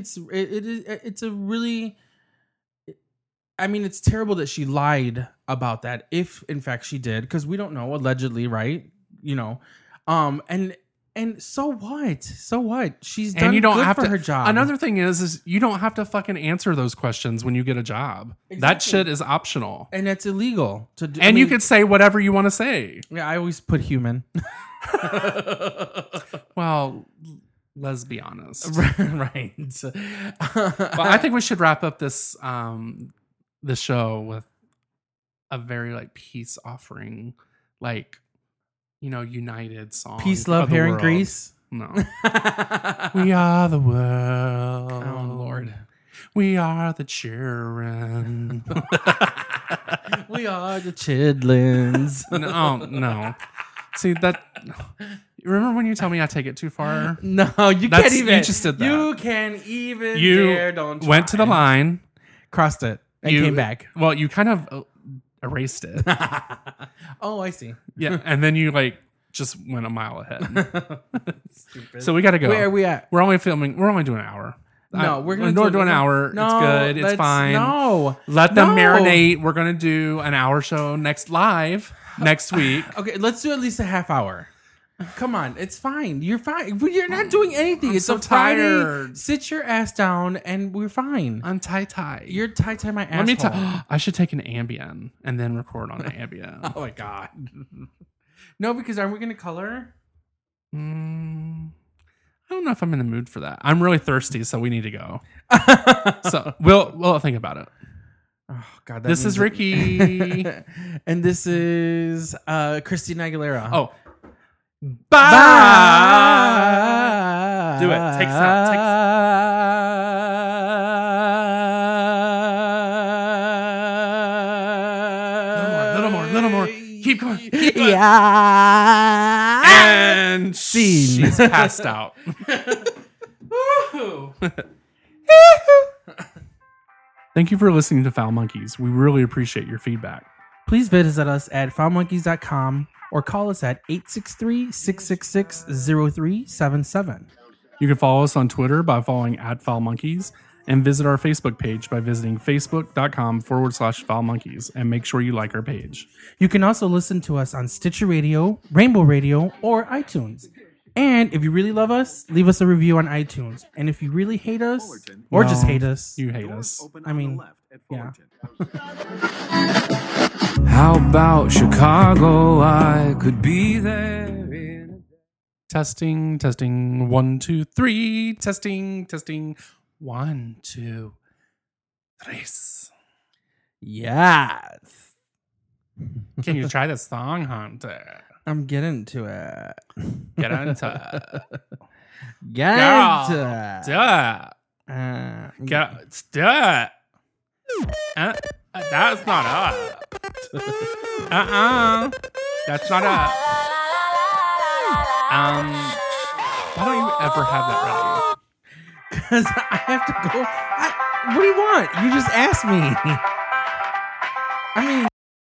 [SPEAKER 1] a really, I mean, it's terrible that she lied about that. If in fact she did, because we don't know, allegedly, right? And so what? So what? She's done
[SPEAKER 2] And you don't
[SPEAKER 1] good
[SPEAKER 2] have
[SPEAKER 1] for
[SPEAKER 2] to.
[SPEAKER 1] her job.
[SPEAKER 2] Another thing is you don't have to fucking answer those questions when you get a job. That
[SPEAKER 1] Exactly.
[SPEAKER 2] shit is optional.
[SPEAKER 1] And it's illegal to do.
[SPEAKER 2] And you could say whatever you want to say.
[SPEAKER 1] Yeah, I always put human.
[SPEAKER 2] Well, let's be honest.
[SPEAKER 1] Right.
[SPEAKER 2] Well, I think we should wrap up this this show with a very peace offering, united song.
[SPEAKER 1] Peace, love,
[SPEAKER 2] of the
[SPEAKER 1] hair, and
[SPEAKER 2] world.
[SPEAKER 1] grease.
[SPEAKER 2] No. We are the world.
[SPEAKER 1] Oh, Lord.
[SPEAKER 2] We are the children.
[SPEAKER 1] We are the chidlins.
[SPEAKER 2] No. See that. Remember when you tell me I take it too far?
[SPEAKER 1] No, you
[SPEAKER 2] That's-
[SPEAKER 1] can't even.
[SPEAKER 2] you just did that.
[SPEAKER 1] You can even
[SPEAKER 2] You
[SPEAKER 1] dare don't try.
[SPEAKER 2] went to the line.
[SPEAKER 1] Crossed it, and
[SPEAKER 2] You
[SPEAKER 1] came back.
[SPEAKER 2] Well, you kind of erased it.
[SPEAKER 1] Oh, I see.
[SPEAKER 2] Yeah, and then you just went a mile ahead. So we got to go.
[SPEAKER 1] Where are we at?
[SPEAKER 2] We're only filming. We're only doing an hour.
[SPEAKER 1] No, we're gonna
[SPEAKER 2] do an hour.
[SPEAKER 1] No,
[SPEAKER 2] it's good. It's
[SPEAKER 1] let's-
[SPEAKER 2] fine.
[SPEAKER 1] No,
[SPEAKER 2] Let them
[SPEAKER 1] No.
[SPEAKER 2] marinate. We're gonna do an hour show next week.
[SPEAKER 1] Okay, let's do at least a half hour. Come on, it's fine. You're fine. You're not doing anything.
[SPEAKER 2] I'm
[SPEAKER 1] It's
[SPEAKER 2] so
[SPEAKER 1] a Friday.
[SPEAKER 2] tired.
[SPEAKER 1] Sit your ass down, and we're fine.
[SPEAKER 2] I'm tie.
[SPEAKER 1] You're tie my asshole.
[SPEAKER 2] Let me tell. I should take an Ambien and then record on an Ambien.
[SPEAKER 1] Oh my god. No, because aren't we gonna color?
[SPEAKER 2] I don't know if I'm in the mood for that. I'm really thirsty, so we need to go. So we'll think about it.
[SPEAKER 1] Oh god.
[SPEAKER 2] This is Ricky.
[SPEAKER 1] And this is Christina Aguilera.
[SPEAKER 2] Oh,
[SPEAKER 1] bye.
[SPEAKER 2] Do it. Take some. Little more. Keep going.
[SPEAKER 1] Yeah.
[SPEAKER 2] And
[SPEAKER 1] Scene.
[SPEAKER 2] she's passed out. Thank you for listening to Foul Monkeys. We really appreciate your feedback.
[SPEAKER 1] Please visit us at foulmonkeys.com or call us at 863-666-0377.
[SPEAKER 2] You can follow us on Twitter by following @FoulMonkeys and visit our Facebook page by visiting facebook.com/FoulMonkeys and make sure you like our page.
[SPEAKER 1] You can also listen to us on Stitcher Radio, Rainbow Radio, or iTunes. And if you really love us, leave us a review on iTunes. And if you really hate us, or just
[SPEAKER 2] Well,
[SPEAKER 1] hate us,
[SPEAKER 2] You hate us.
[SPEAKER 1] I mean, yeah.
[SPEAKER 3] How about Chicago? I could be there in
[SPEAKER 2] Testing, testing. 1, 2, 3. Testing, testing. 1, 2, 3.
[SPEAKER 1] Yes.
[SPEAKER 2] Can you try the song, Hunter?
[SPEAKER 1] I'm getting to it.
[SPEAKER 2] Get into it.
[SPEAKER 1] Get
[SPEAKER 2] Girl,
[SPEAKER 1] into
[SPEAKER 2] do
[SPEAKER 1] it.
[SPEAKER 2] it.
[SPEAKER 1] Get,
[SPEAKER 2] Do it. That's not it. That's not it. Why don't you ever have that ready?
[SPEAKER 1] because I have to go. What do you want? You just asked me. I mean.